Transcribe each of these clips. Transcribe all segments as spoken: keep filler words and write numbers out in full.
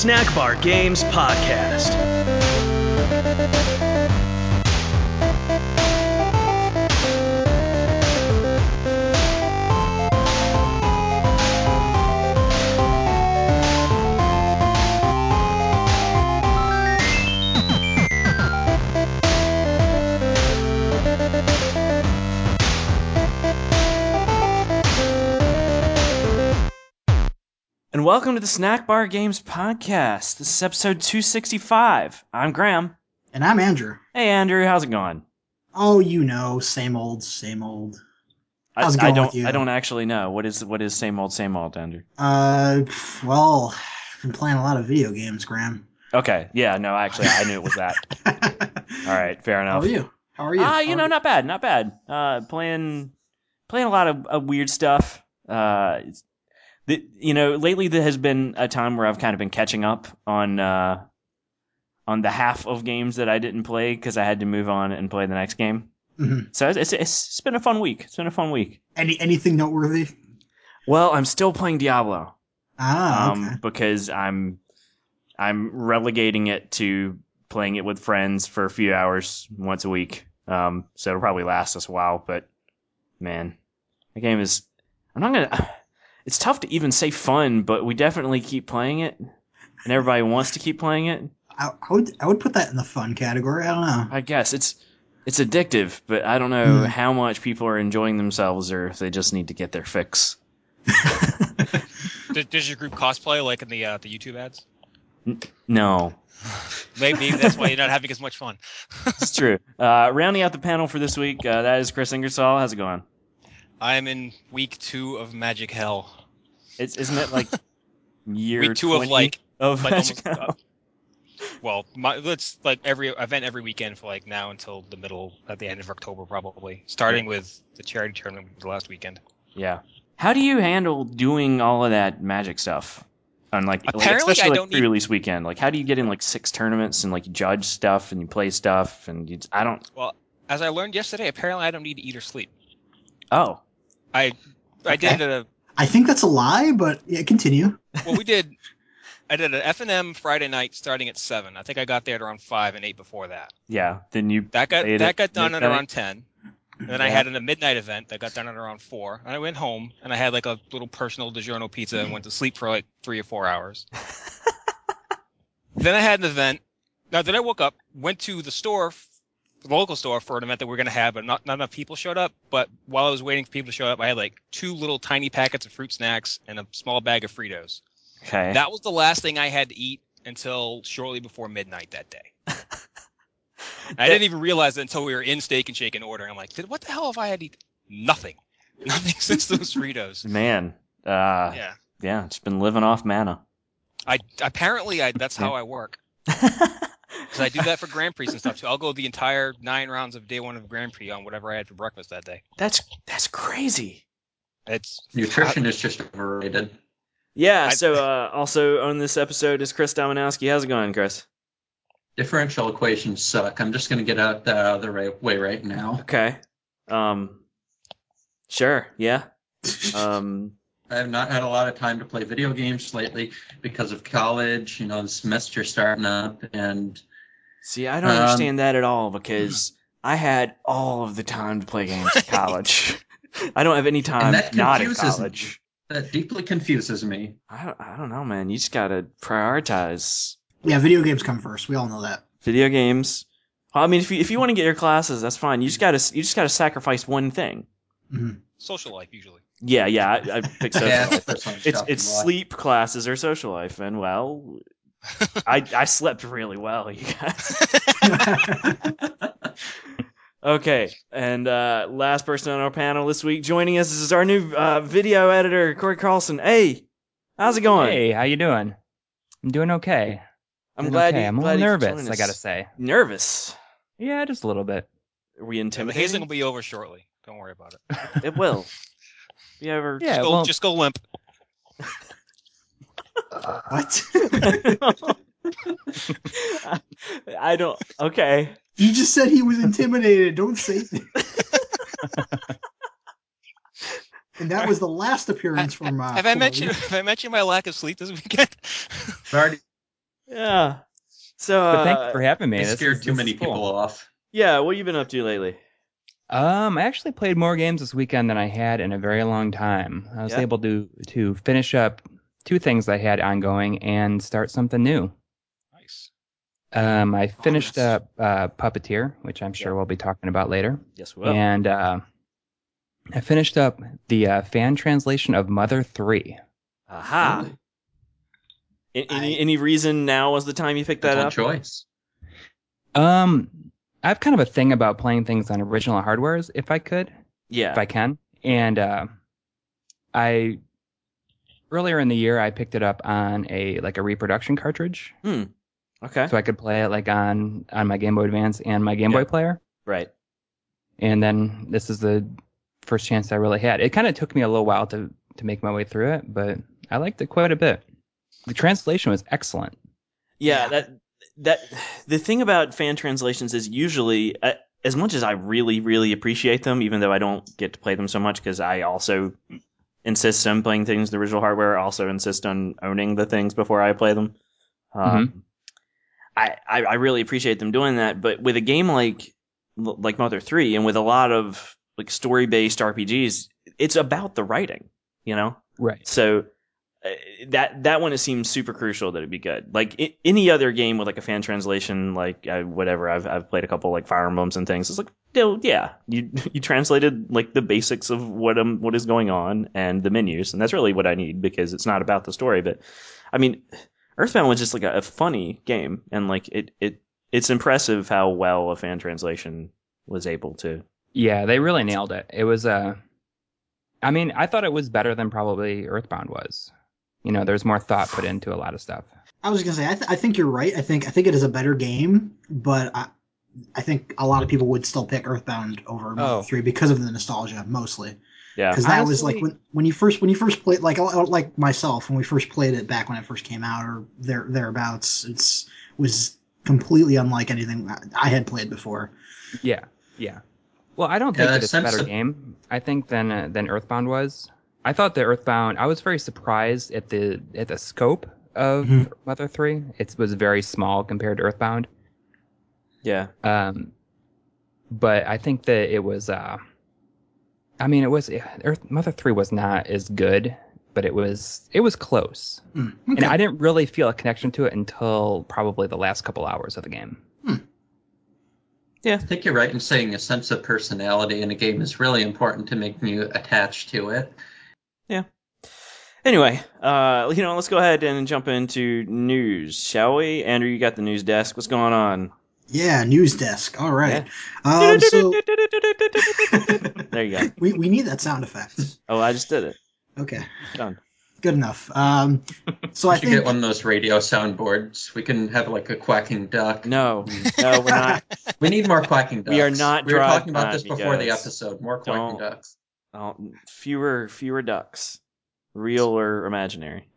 Snack Bar Games Podcast. And welcome to the Snack Bar Games Podcast. This is episode two sixty-five. I'm Graham. And I'm Andrew. Hey, Andrew, how's it going? Oh, you know, same old, same old. How's it I, going I don't, with you? I don't actually know. What is what is same old, same old, Andrew? Uh, well, I've been playing a lot of video games, Graham. Okay, yeah, no, actually, I knew it was that. All right, fair enough. How are you? How are you? Ah, uh, you How know, you? not bad, not bad. Uh, playing, playing a lot of, of weird stuff. Uh, it's, the, you know, lately there has been a time where I've kind of been catching up on uh, on the half of games that I didn't play because I had to move on and play the next game. Mm-hmm. So it's, it's it's been a fun week. It's been a fun week. Any anything noteworthy? Well, I'm still playing Diablo. Ah, um, okay. Because I'm I'm relegating it to playing it with friends for a few hours once a week. Um, so it'll probably last us a while. But man, the game is. I'm not gonna. It's tough to even say fun, but we definitely keep playing it, and everybody wants to keep playing it. I, I would I would put that in the fun category. I don't know. I guess it's it's addictive, but I don't know mm. how much people are enjoying themselves, or if they just need to get their fix. Does your group cosplay like in the uh, the YouTube ads? N- no. Maybe that's why you're not having as much fun. It's true. Uh, rounding out the panel for this week, uh, that is Chris Ingersoll. How's it going? I'm in week two of Magic Hell. It's isn't it like year week two of like of like Magic almost, Hell? Uh, well, my, it's like every event every weekend for like now until the middle at the end of October probably, starting yeah. with the charity tournament the last weekend. Yeah. How do you handle doing all of that Magic stuff? On like, like especially I like don't pre-release need... weekend. Like, how do you get in like six tournaments and like you judge stuff and you play stuff and you, I don't. Well, as I learned yesterday, apparently I don't need to eat or sleep. Oh. I I okay. did a. I think that's a lie, but yeah, continue. Well, we did. I did an F and M Friday night starting at seven. I think I got there at around five and eight before that. Yeah. Then you that got that got done midnight. at around ten. And then yeah. I had a midnight event that got done at around four. And I went home and I had like a little personal DiGiorno pizza and went to sleep for like three or four hours. Then I had an event. Now then I woke up, went to the store, the local store for an event that we we're gonna have, but not not enough people showed up. But while I was waiting for people to show up, I had like two little tiny packets of fruit snacks and a small bag of Fritos. Okay. That was the last thing I had to eat until shortly before midnight that day. I didn't even realize it until we were in Steak and Shake and ordering. I'm like, what the hell have I had to eat? Nothing. Nothing since those Fritos. Man. Uh, yeah. Yeah, it's been living off mana. I Apparently, I that's how I work. Because I do that for Grand Prix and stuff, too. I'll go the entire nine rounds of day one of Grand Prix on whatever I had for breakfast that day. That's that's crazy. It's Nutrition I, is just overrated. Yeah, I, so uh, also on this episode is Chris Dominowski. How's it going, Chris? Differential equations suck. I'm just going to get out that out of the right way right now. Okay. Um. Sure. Yeah. Um. I have not had a lot of time to play video games lately because of college. You know, the semester starting up, and see, I don't um, understand that at all because I had all of the time to play games in college. I don't have any time not in college. Me. That deeply confuses me. I don't, I don't know, man. You just gotta prioritize. Yeah, video games come first. We all know that. Video games. Well, I mean, if you if you want to get your classes, that's fine. You just gotta you just gotta sacrifice one thing. Mm-hmm. Social life, usually. Yeah, yeah. I, I pick social yeah, life. It's it's sleep, classes, or social life, and well, I I slept really well, you guys. Okay, and uh, last person on our panel this week joining us is our new uh, video editor, Corey Carlson. Hey, how's it going? Hey, how you doing? I'm doing okay. I'm doing glad. Okay. You, I'm a glad little nervous. I gotta say. Nervous? Yeah, just a little bit. Are we Yeah, intimidated? the hazing will be over shortly. Don't worry about it. It will. You ever? Yeah, just go, well, just go limp. Uh, what? I, I don't. Okay. You just said he was intimidated. Don't say that. And that was the last appearance from. Uh, have I mentioned? Have I mentioned my lack of sleep this weekend? Already Yeah. So, But thank uh, you for having me. I This scared is- too this many is cool. people off. yeah, what have you been up to lately? Um, I actually played more games this weekend than I had in a very long time. I was Yeah. able to to finish up two things I had ongoing and start something new. Nice. Um, I finished Progress. up uh, Puppeteer, which I'm sure Yeah. we'll be talking about later, Yes, we will. and uh, I finished up the uh, fan translation of Mother three. Aha. Ooh, A- Any I- any reason now was the time you picked that mental up? choice. Um, I have kind of a thing about playing things on original hardwares, if I could. Yeah. if I can. And uh, I earlier in the year I picked it up on a like a reproduction cartridge, Hmm. Okay. so I could play it like on on my Game Boy Advance and my Game Yeah. Boy Player. Right. And then this is the first chance I really had. It kind of took me a little while to to make my way through it, but I liked it quite a bit. The translation was excellent. Yeah, Yeah. that that the thing about fan translations is usually uh, as much as I really really appreciate them, even though I don't get to play them so much because I also insist on playing things the original hardware. I also insist on owning the things before I play them. Um, I, I I really appreciate them doing that, but with a game like like Mother three and with a lot of like story based R P Gs, it's about the writing, you know. Right. So uh, that that one it seems super crucial that it'd be good. Like I, any other game with like a fan translation, like uh, whatever. I've I've played a couple like Fire Emblems and things. It's like, no, yeah, you you translated like the basics of what um what is going on and the menus, and that's really what I need because it's not about the story. But I mean, Earthbound was just like a, a funny game, and like it it it's impressive how well a fan translation was able to. Yeah, they really nailed it. It was uh I mean, I thought it was better than probably Earthbound was. You know, there's more thought put into a lot of stuff. I was gonna say, I, th- I think you're right. I think I think it is a better game, but I, I think a lot of people would still pick Earthbound over Mother Oh. three because of the nostalgia, mostly. Yeah, Because that was like Honestly- when when you first when you first played like like myself when we first played it back when it first came out or there thereabouts. It's was completely unlike anything I had played before. Yeah, yeah. Well, I don't Yeah, think that that it's a sense better of- game. I think than uh, than Earthbound was. I thought that Earthbound. I was very surprised at the at the scope of Mhm. Mother three. It was very small compared to Earthbound. yeah. Um, but I think that it was. Uh, I mean, it was Earth Mother three was not as good, but it was it was close, Mm, and okay. I didn't really feel a connection to it until probably the last couple hours of the game. I think you're right in saying a sense of personality in a game is really important to make you attached to it. Anyway, uh, you know, let's go ahead and jump into news, shall we? Andrew, you got the news desk. What's going on? Yeah, news desk. All right. Yeah. Um, so There you go. we we need that sound effect. Oh, I just did it. Okay, Done. good enough. Um, so We I should think get one of those radio soundboards. We can have like a quacking duck. No, no, we're not. We need more quacking ducks. We are not We were drive talking about this time, you before the guys. episode. More quacking Don't- ducks. Oh, fewer, fewer ducks, real or imaginary.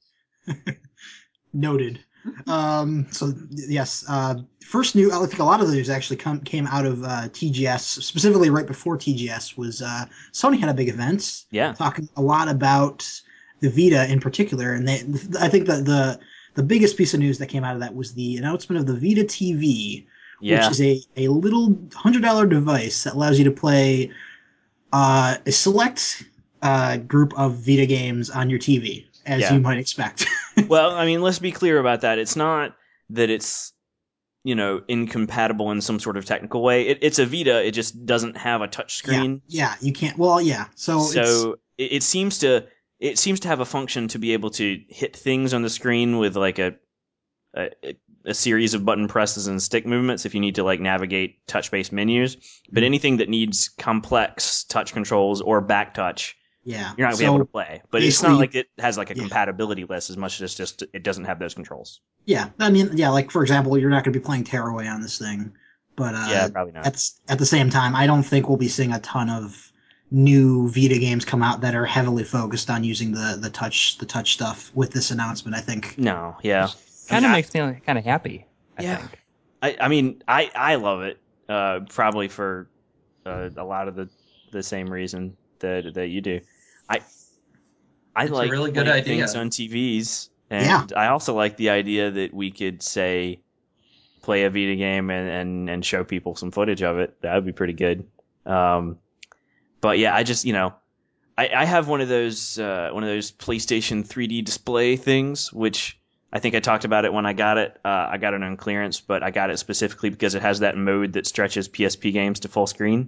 noted. Um, so yes, uh, first new. I think a lot of the news actually come, came out of uh, T G S, specifically right before T G S was uh, Sony had a big event Yeah, talking a lot about the Vita in particular, and they, I think that the the biggest piece of news that came out of that was the announcement of the Vita T V, yeah, which is a, a little hundred dollar device that allows you to play uh, a select uh, group of Vita games on your T V, as Yeah. you might expect. Well, I mean, let's be clear about that. It's not that it's, you know, incompatible in some sort of technical way. It, it's a Vita. It just doesn't have a touch screen. Yeah, yeah, you can't. Well, yeah. So, it's, So it, it seems to it seems to have a function to be able to hit things on the screen with like a a, a series of button presses and stick movements if you need to like navigate touch-based menus. But anything that needs complex touch controls or back touch, yeah, you're not gonna so, be able to play. But it's basically not you- like it has like a yeah. compatibility list as much as it's just it doesn't have those controls. Yeah, I mean, yeah, like for example, you're not going to be playing Tearaway on this thing, but uh, Yeah, probably not. At at the same time, I don't think we'll be seeing a ton of new Vita games come out that are heavily focused on using the the touch the touch stuff with this announcement. I think. No, yeah. Kind I of mean, makes me kind of happy. I Yeah. think. I, I mean, I, I love it. Uh, probably for uh, a lot of the, the same reason that that you do. I I It's a like really good playing idea. things on T Vs And Yeah. I also like the idea that we could say play a Vita game and, and, and show people some footage of it. That would be pretty good. Um, but yeah, I just, you know, I, I have one of those uh, one of those PlayStation three D display things, which I think I talked about it when I got it. Uh, I got it on clearance, but I got it specifically because it has that mode that stretches P S P games to full screen.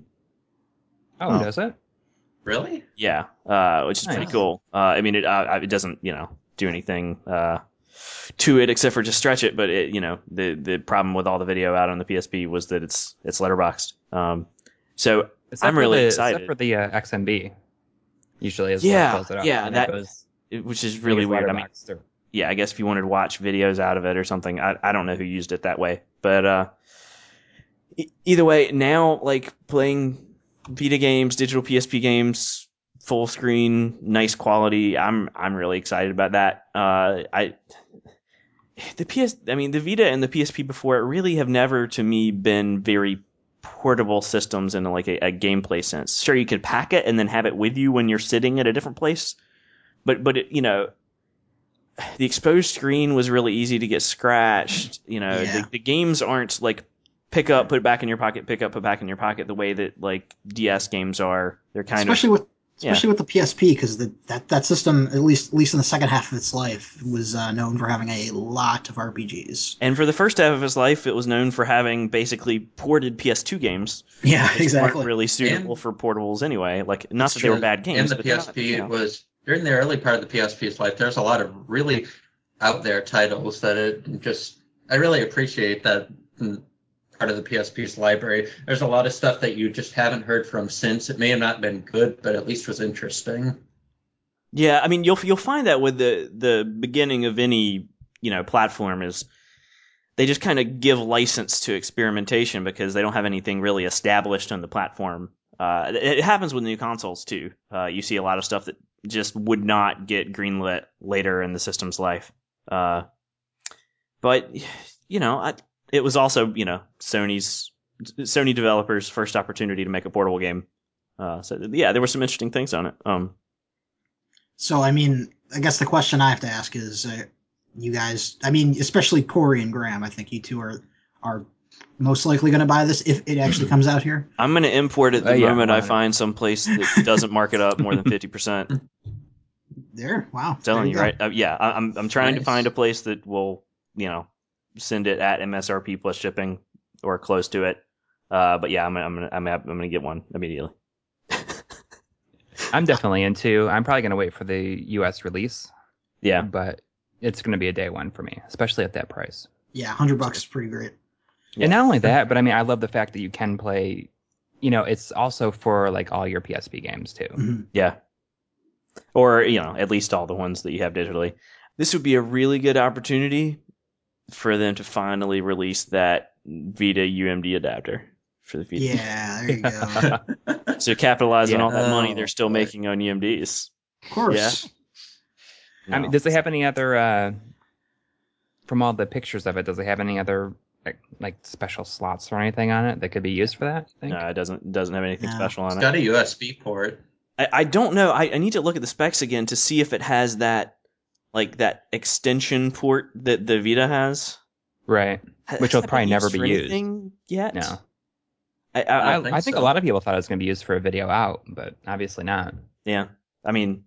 Oh, Oh. does it? Really? Yeah, uh, which is pretty Nice. cool. Uh, I mean, it uh, it doesn't, you know, do anything uh, to it except for just stretch it. But it, you know, the the problem with all the video out on the P S P was that it's it's letterboxed. Um, so Except I'm for really the, excited. Except for the uh, X M B. Usually is Yeah, what fills it up. yeah, and that- it goes, it- which is I think really it's weird. I mean, letterboxed or- yeah, I guess if you wanted to watch videos out of it or something, I I don't know who used it that way, but uh, e- either way, now like playing Vita games, digital P S P games, full screen, nice quality. I'm I'm really excited about that. Uh, I the P S, I mean the Vita and the P S P before it really have never to me been very portable systems in like a, a gameplay sense. Sure, you could pack it and then have it with you when you're sitting at a different place, but but it, you know. The exposed screen was really easy to get scratched. You know, Yeah. the, the games aren't like pick up, put it back in your pocket, pick up, put back in your pocket the way that like D S games are. They're kind especially of with especially with the P S P, because that that system, at least at least in the second half of its life, was uh, known for having a lot of R P Gs. and for the first half of its life, it was known for having basically ported P S two games, Yeah, which exactly. weren't really suitable And- for portables anyway. Like, not That's that they were true. bad games, And the but they're P S P not, you know. was during the early part of the P S P's life. There's a lot of really out there titles that it just. I really appreciate that mm, part of the P S P's library. There's a lot of stuff that you just haven't heard from since. It may have not been good, but at least was interesting. Yeah, I mean, you'll you'll find that with the the beginning of any you know platform is they just kind of give license to experimentation because they don't have anything really established on the platform. Uh, it, it happens with new consoles too. Uh, you see a lot of stuff that just would not get greenlit later in the system's life. Uh, but you know, I, it was also you know Sony's Sony developers' first opportunity to make a portable game. Uh, so yeah, there were some interesting things on it. Um, So, I mean, I guess the question I have to ask is, uh, you guys, I mean, especially Corey and Graham, I think you two are are most likely going to buy this if it actually comes out here. I'm going to import it the Uh, yeah, moment I one hundred. find some place that doesn't mark it up more than fifty percent. There, wow. Telling there you, go. right? Uh, yeah, I, I'm I'm trying to Nice. find a place that will, you know, send it at M S R P plus shipping or close to it. Uh, but yeah, I'm I'm gonna I'm, I'm gonna get one immediately. I'm definitely into. I'm probably gonna wait for the U S release, Yeah, but it's gonna be a day one for me, especially at that price. Yeah, hundred bucks is pretty great. Yeah. And not only that, but I mean, I love the fact that you can play. You know, it's also for like all your P S P games too. Mhm. yeah, or you know, at least all the ones that you have digitally. This would be a really good opportunity for them to finally release that Vita U M D adapter for the Vita. Yeah, there you go. So capitalize on Yeah. all that money they're Oh, still boy. making on U M Ds. Of course. I mean, does it have any other? Uh, from all the pictures of it, does it have any other like, like special slots or anything on it that could be used for that? I think? No, it doesn't. It doesn't have anything No. special on It's it. got a U S B port. I, I don't know. I, I need to look at the specs again to see if it has that like that extension port that the Vita has. Right. Ha- Which has will that probably been never used be for used. anything yet? No. I, I, I I, don't think I think so. a lot of people thought it was going to be used for a video out, but obviously not. yeah. I mean,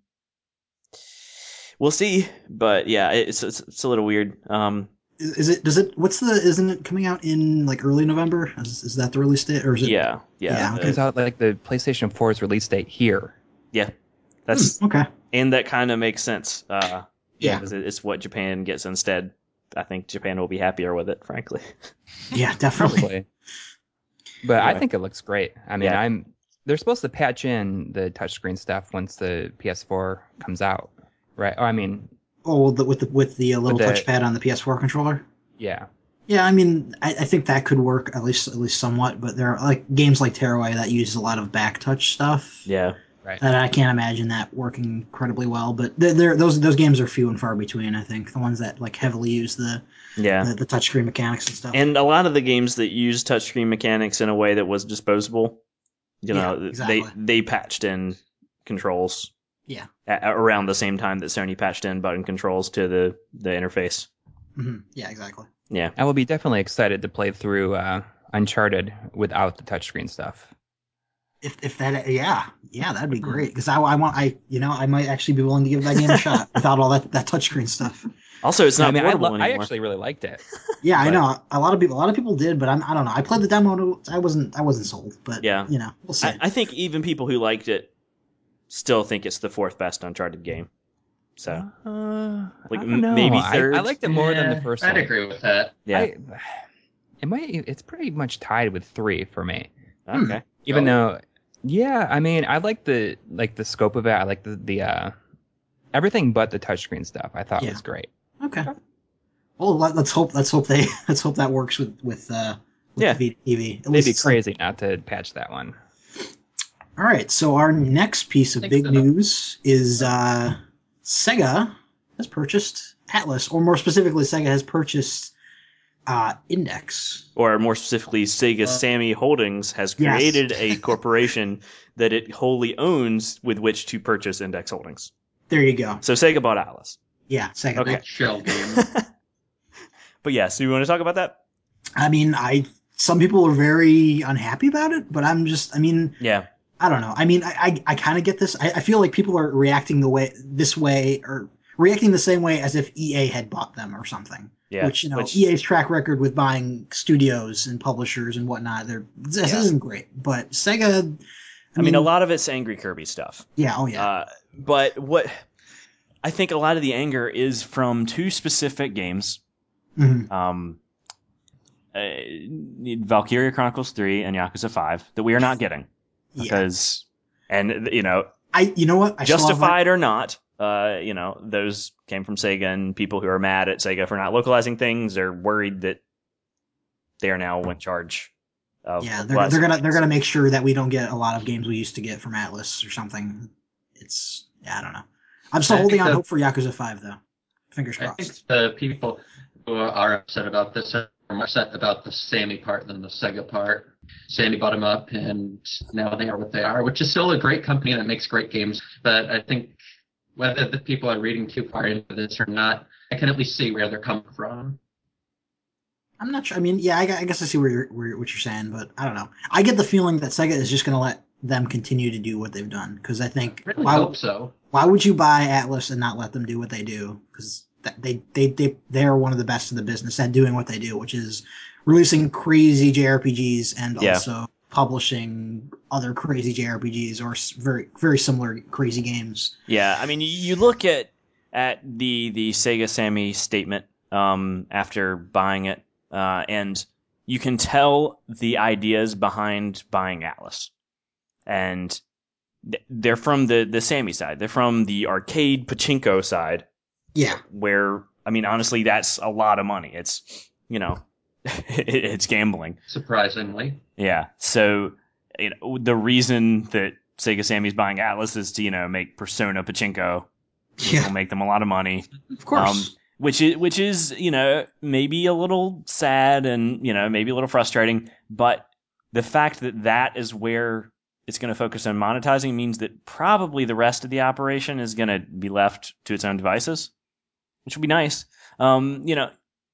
we'll see. But yeah, it's it's, it's a little weird. Um, Is, is it? Does it? What's the? Isn't it coming out in like early November? Is, is that the release date, or is it? yeah, yeah, Yeah, uh, It comes out like the PlayStation four's release date here. yeah. That's Hmm, okay. and that kind of makes sense. Uh, Yeah. because it- it's what Japan gets instead. I think Japan will be happier with it, frankly. Yeah, definitely. Probably. But I Anyway. think it looks great. I mean, Yeah. I'm they're supposed to patch in the touchscreen stuff once the P S four comes out, right? Oh, I mean, Oh, with the with the, with the uh, little With the- touchpad on the P S four controller. yeah. Yeah, I mean, I, I think that could work at least at least somewhat. But there are like games like Tearaway that uses a lot of back touch stuff. Yeah. Right. And I can't imagine that working incredibly well. But they're, they're, those those games are few and far between. I think the ones that like heavily use the Yeah. the, the touchscreen mechanics and stuff. And a lot of the games that use touchscreen mechanics in a way that was disposable, you Yeah, know, exactly. they they patched in controls. Yeah. a- around the same time that Sony patched in button controls to the the interface. hmm Yeah, exactly. Yeah. I will be definitely excited to play through uh, Uncharted without the touchscreen stuff. If if that yeah yeah that'd be Hmm. great because I, I want I you know I might actually be willing to give that game a shot without all that that touchscreen stuff. Also, it's not I mean, I, portable lo- I anymore. actually really liked it. Yeah, I But- know a lot of people a lot of people did, but I'm I don't know. I played the demo. I wasn't I wasn't sold, but Yeah. you know we'll see. I, I think even people who liked it still think it's the fourth best Uncharted game. So Uh, Like, I m- don't know. maybe I, third? I liked it more than the Yeah, first I'd one. agree with that. yeah, I, it might. It's pretty much tied with three for me. okay. Even Oh. though, yeah, I mean, I like the like the scope of it. I like the the uh, everything but the touchscreen stuff. I thought Yeah. was great. Okay. Well, let, let's hope let's hope they let's hope that works with with uh with Yeah. the T V. At It'd least be it's some- crazy not to patch that one. All right. So our next piece of Think big so. news is uh Sega has purchased Atlas, or more specifically, Sega has purchased uh Index. Or more specifically, Sega Uh, Sammy Holdings has Yes. created a corporation that it wholly owns with which to purchase Index Holdings. There you go. So Sega bought Atlas. Yeah, Sega. Okay. Big shell game. But yeah, so you want to talk about that? I mean, I some people are very unhappy about it, but I'm just, I mean, Yeah. I don't know. I mean, I I, I kind of get this. I, I feel like people are reacting the way this way or reacting the same way as if E A had bought them or something. Yeah. Which you know, Which- E A's track record with buying studios and publishers and whatnot, they're this Yeah. isn't great. But Sega, I, I mean, a lot of it's Angry Kirby stuff. Yeah. Oh yeah. Uh, but what I think a lot of the anger is from two specific games. Mhm. Um, uh, Valkyria Chronicles three and Yakuza five that we are not getting Yeah. because, and you know, I you know what? I still have my- justified or not, uh, you know, those came from Sega, and people who are mad at Sega for not localizing things are worried that they are now in charge of. Yeah, of they're, they're localizing gonna they're things. gonna make sure that we don't get a lot of games we used to get from Atlas or something. It's yeah, I don't know. I'm still I holding think on that- hope for Yakuza five though. Fingers I think crossed. the people who are upset about this are more upset about the Sammy part than the Sega part. Sammy bought them up, and now they are what they are, which is still a great company that makes great games. But I think whether the people are reading too far into this or not, I can at least see where they're coming from. I'm not sure. I mean, yeah, I, gu- I guess I see where you're, where, what you're saying, but I don't know. I get the feeling that Sega is just gonna let them continue to do what they've done because I think I really why hope so. why would you buy Atlas and not let them do what they do? Because they they they they are one of the best in the business at doing what they do, which is releasing crazy J R P Gs and Yeah. also publishing other crazy J R P Gs or s- very very similar crazy games. Yeah, I mean, you- you look at at the the Sega Sammy statement um, after buying it, uh, and you can tell the ideas behind buying Atlas, and th- they're from the the Sammy side. They're from the arcade pachinko side, Yeah, where I mean, honestly, that's a lot of money. It's you know, it's gambling. Surprisingly. Yeah. So, you know, the reason that Sega Sammy's buying Atlas is to, you know, make Persona Pachinko, which Yeah. will make them a lot of money. of course. Um, which is, which is, you know, maybe a little sad and, you know, maybe a little frustrating, but the fact that that is where it's going to focus on monetizing means that probably the rest of the operation is going to be left to its own devices, which would be nice. Um, you know,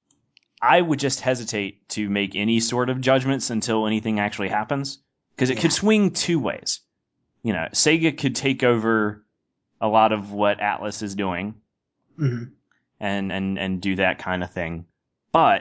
I would just hesitate to make any sort of judgments until anything actually happens, because it Yeah. could swing two ways. You know, Sega could take over a lot of what Atlas is doing Mhm. and and and do that kind of thing, but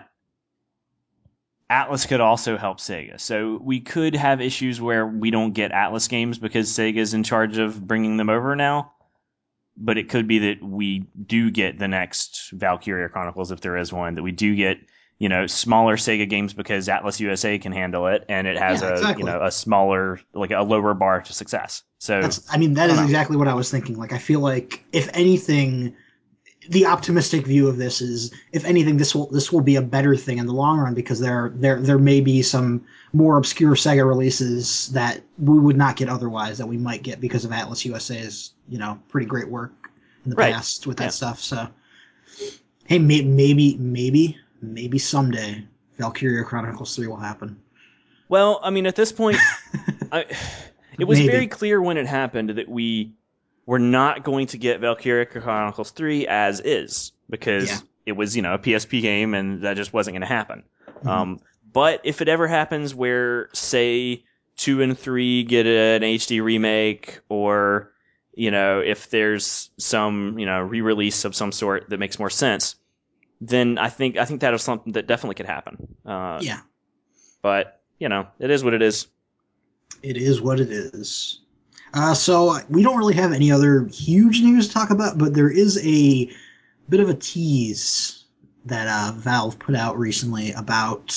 Atlas could also help Sega. So we could have issues where we don't get Atlas games because Sega's in charge of bringing them over now. But it could be that we do get the next Valkyria Chronicles, if there is one, that we do get, you know, smaller Sega games because Atlas U S A can handle it, and it has Yeah, a, exactly. you know, a smaller, like a lower bar to success. So That's, I mean, that I is don't know. exactly what I was thinking. Like, I feel like if anything, the optimistic view of this is, if anything, this will this will be a better thing in the long run because there there there may be some more obscure Sega releases that we would not get otherwise that we might get because of Atlas U S A's you know pretty great work in the Right. past with that Yeah. stuff. So, hey, may, maybe maybe maybe someday Valkyria Chronicles three will happen. well, I mean, at this point, I, it was Maybe. very clear when it happened that we we're not going to get Valkyria Chronicles three as is because Yeah. it was, you know, a P S P game and that just wasn't going to happen. Mhm. Um, but if it ever happens where, say, two and three get an H D remake, or, you know, if there's some, you know, re-release of some sort that makes more sense, then I think I think that is something that definitely could happen. Uh, Yeah, But, you know, it is what it is. it is what it is. Uh, so we don't really have any other huge news to talk about, but there is a bit of a tease that uh, Valve put out recently about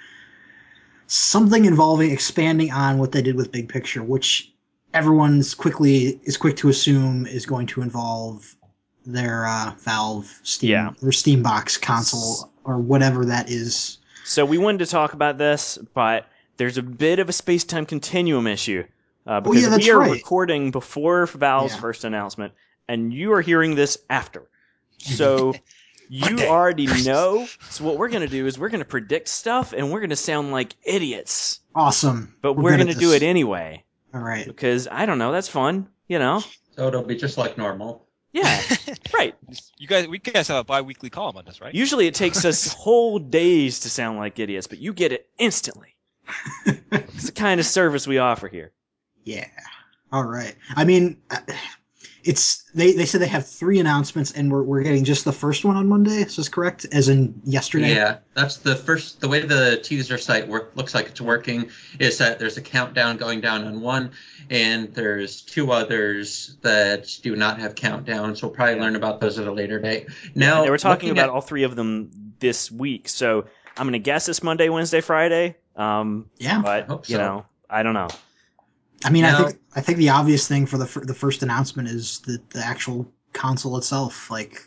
something involving expanding on what they did with Big Picture, which everyone's quickly is quick to assume is going to involve their uh, Valve Steam Yeah. or Steambox console or whatever that is. So we wanted to talk about this, but there's a bit of a space-time continuum issue. Uh, because Oh, yeah, that's we are right. recording before Valve's Yeah. first announcement, and you are hearing this after. So you Monday. already know. So what we're going to do is we're going to predict stuff, and we're going to sound like idiots. Awesome. But We're we're, good going at to do this. it anyway. All right. Because, I don't know, that's fun. You know? So it'll be just like normal. Yeah, right. You guys, we guys have a bi-weekly column on this, right? Usually it takes us whole days to sound like idiots, but you get it instantly. It's the kind of service we offer here. Yeah. All right. I mean, uh, it's they, they said they have three announcements, and we're we're getting just the first one on Monday. Is this correct? As in yesterday? Yeah, that's the first. The way the teaser site work looks like it's working is that there's a countdown going down on one, and there's two others that do not have countdowns. So we'll probably Yeah. learn about those at a later date. And Now they were talking looking about at- all three of them this week, so I'm going to guess it's Monday, Wednesday, Friday. Um, Yeah. but, I hope you so. know, I don't know. I mean, I Now- think I think the obvious thing for the fir- the first announcement is the the actual console itself. Like,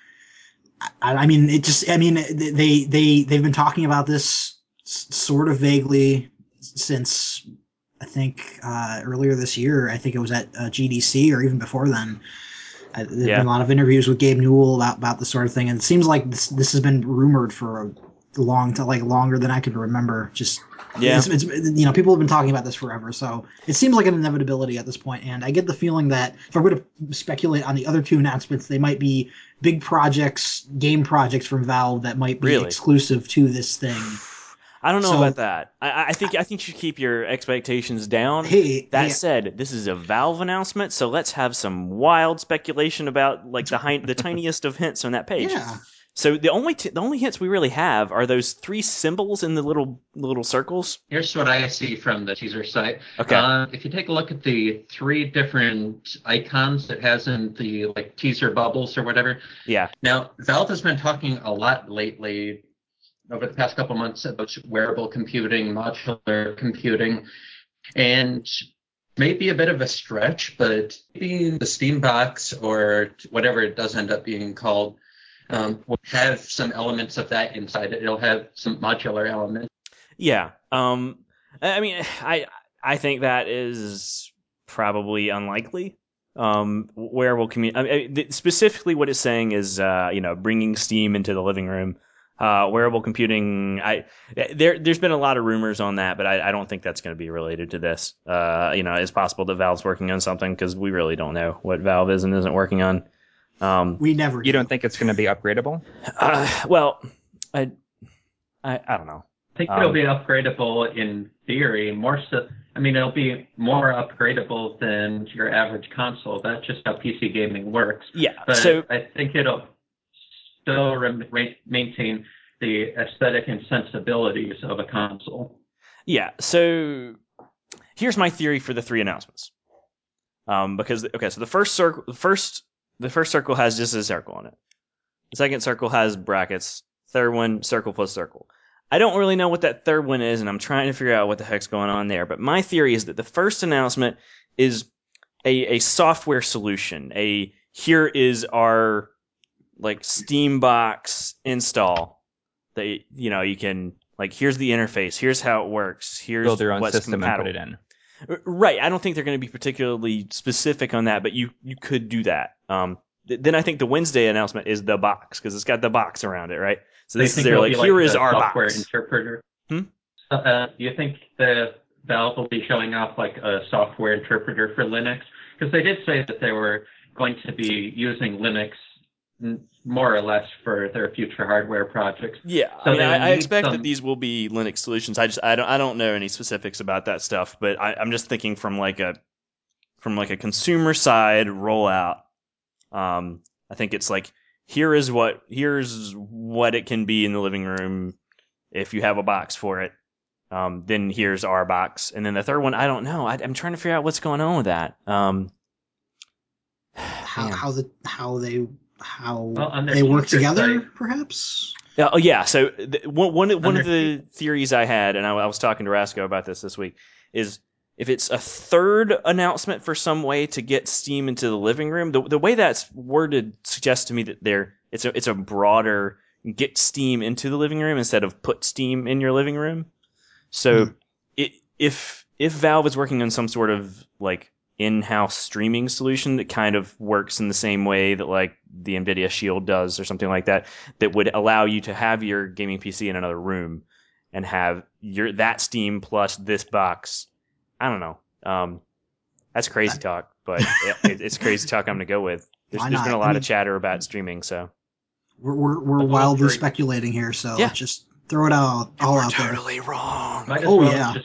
I, I mean, it just I mean they they they've been talking about this s- sort of vaguely since I think uh, earlier this year. I think it was at uh, G D C or even before then. Uh, there's Yeah. been a lot of interviews with Gabe Newell about, about this sort of thing, and it seems like this this has been rumored for a long to like longer than I could remember. Just Yeah. it's, it's you know people have been talking about this forever, so it seems like an inevitability at this point. And I get the feeling that if I'm going to speculate on the other two announcements, they might be big projects, game projects from Valve that might be Really? exclusive to this thing. I don't know So- about that. I, I think I think you should keep your expectations down. Hey, That hey, said, this is a Valve announcement, so let's have some wild speculation about like the hi- the tiniest of hints on that page. yeah, So the only t- the only hints we really have are those three symbols in the little little circles. Here's what I see from the teaser site. Okay. Uh, if you take a look at the three different icons it has in the like teaser bubbles or whatever. Yeah. Now, Valve has been talking a lot lately, over the past couple months, about wearable computing, modular computing, and maybe a bit of a stretch, but maybe the Steambox or whatever it does end up being called um, will have some elements of that inside it. It'll have some modular elements. Yeah. Um. I I mean, I I think that is probably unlikely. Um. Wearable commu- I mean, th- specifically, what it's saying is, uh, you know, bringing Steam into the living room. Uh, wearable computing. I there there's been a lot of rumors on that, but I, I don't think that's going to be related to this. Uh, you know, it's possible that Valve's working on something because we really don't know what Valve is and isn't working on. Um. we never. You do. don't think it's going to be upgradable? Uh, well, I I I don't know. I think Um, it'll be upgradable in theory. More so, I mean, it'll be more upgradable than your average console. That's just how P C gaming works. Yeah. But So I think it'll still rem- re- maintain the aesthetic and sensibilities of a console. yeah. So here's my theory for the three announcements. Um, because okay, so the first circle, the first, the first circle has just a circle on it. The second circle has brackets. Third one, circle plus circle. I don't really know what that third one is, and I'm trying to figure out what the heck's going on there. But my theory is that the first announcement is a a software solution. A here is our like Steambox install. That you know you can like here's the interface. Here's how it works. Here's Build your own what's system compatible. and put it in. Right. I don't think they're going to be particularly specific on that, but you, you could do that. Um, th- then I think the Wednesday announcement is the box because it's got the box around it, right? So Do you this is think their it'll like, be here like is the our software box. interpreter? Hmm? Uh, do you think the Valve will be showing off like a software interpreter for Linux, because they did say that they were going to be using Linux more or less for their future hardware projects. Yeah, So I mean, they I, I need expect some- that these will be Linux solutions. I just I don't I don't know any specifics about that stuff, but I, I'm just thinking from like a from like a consumer side rollout. Um, I think it's like here is what here's what it can be in the living room if you have a box for it. Um, then here's our box, and then the third one I don't know. I, I'm trying to figure out what's going on with that. Um, How man. how the how they how Well, on their they work user together, site- perhaps. Yeah, oh yeah. So th- one one one of Under- the theories I had, and I, I was talking to Rasco about this this week, is if it's a third announcement for some way to get Steam into the living room, the the way that's worded suggests to me that there it's a it's a broader get Steam into the living room instead of put Steam in your living room. So Hmm. it, if if Valve is working on some sort of like in-house streaming solution that kind of works in the same way that like the NVIDIA Shield does or something like that, that would allow you to have your gaming P C in another room and have your that Steam plus this box. I don't know. Um, that's crazy talk, but it, it's crazy talk I'm going to go with. There's, Why there's not? been a I lot mean- of chatter about streaming, so. We're we're, we're The wildly three- speculating here, so Yeah. let's just throw it all all out there. wrong. Might as Oh, well yeah. just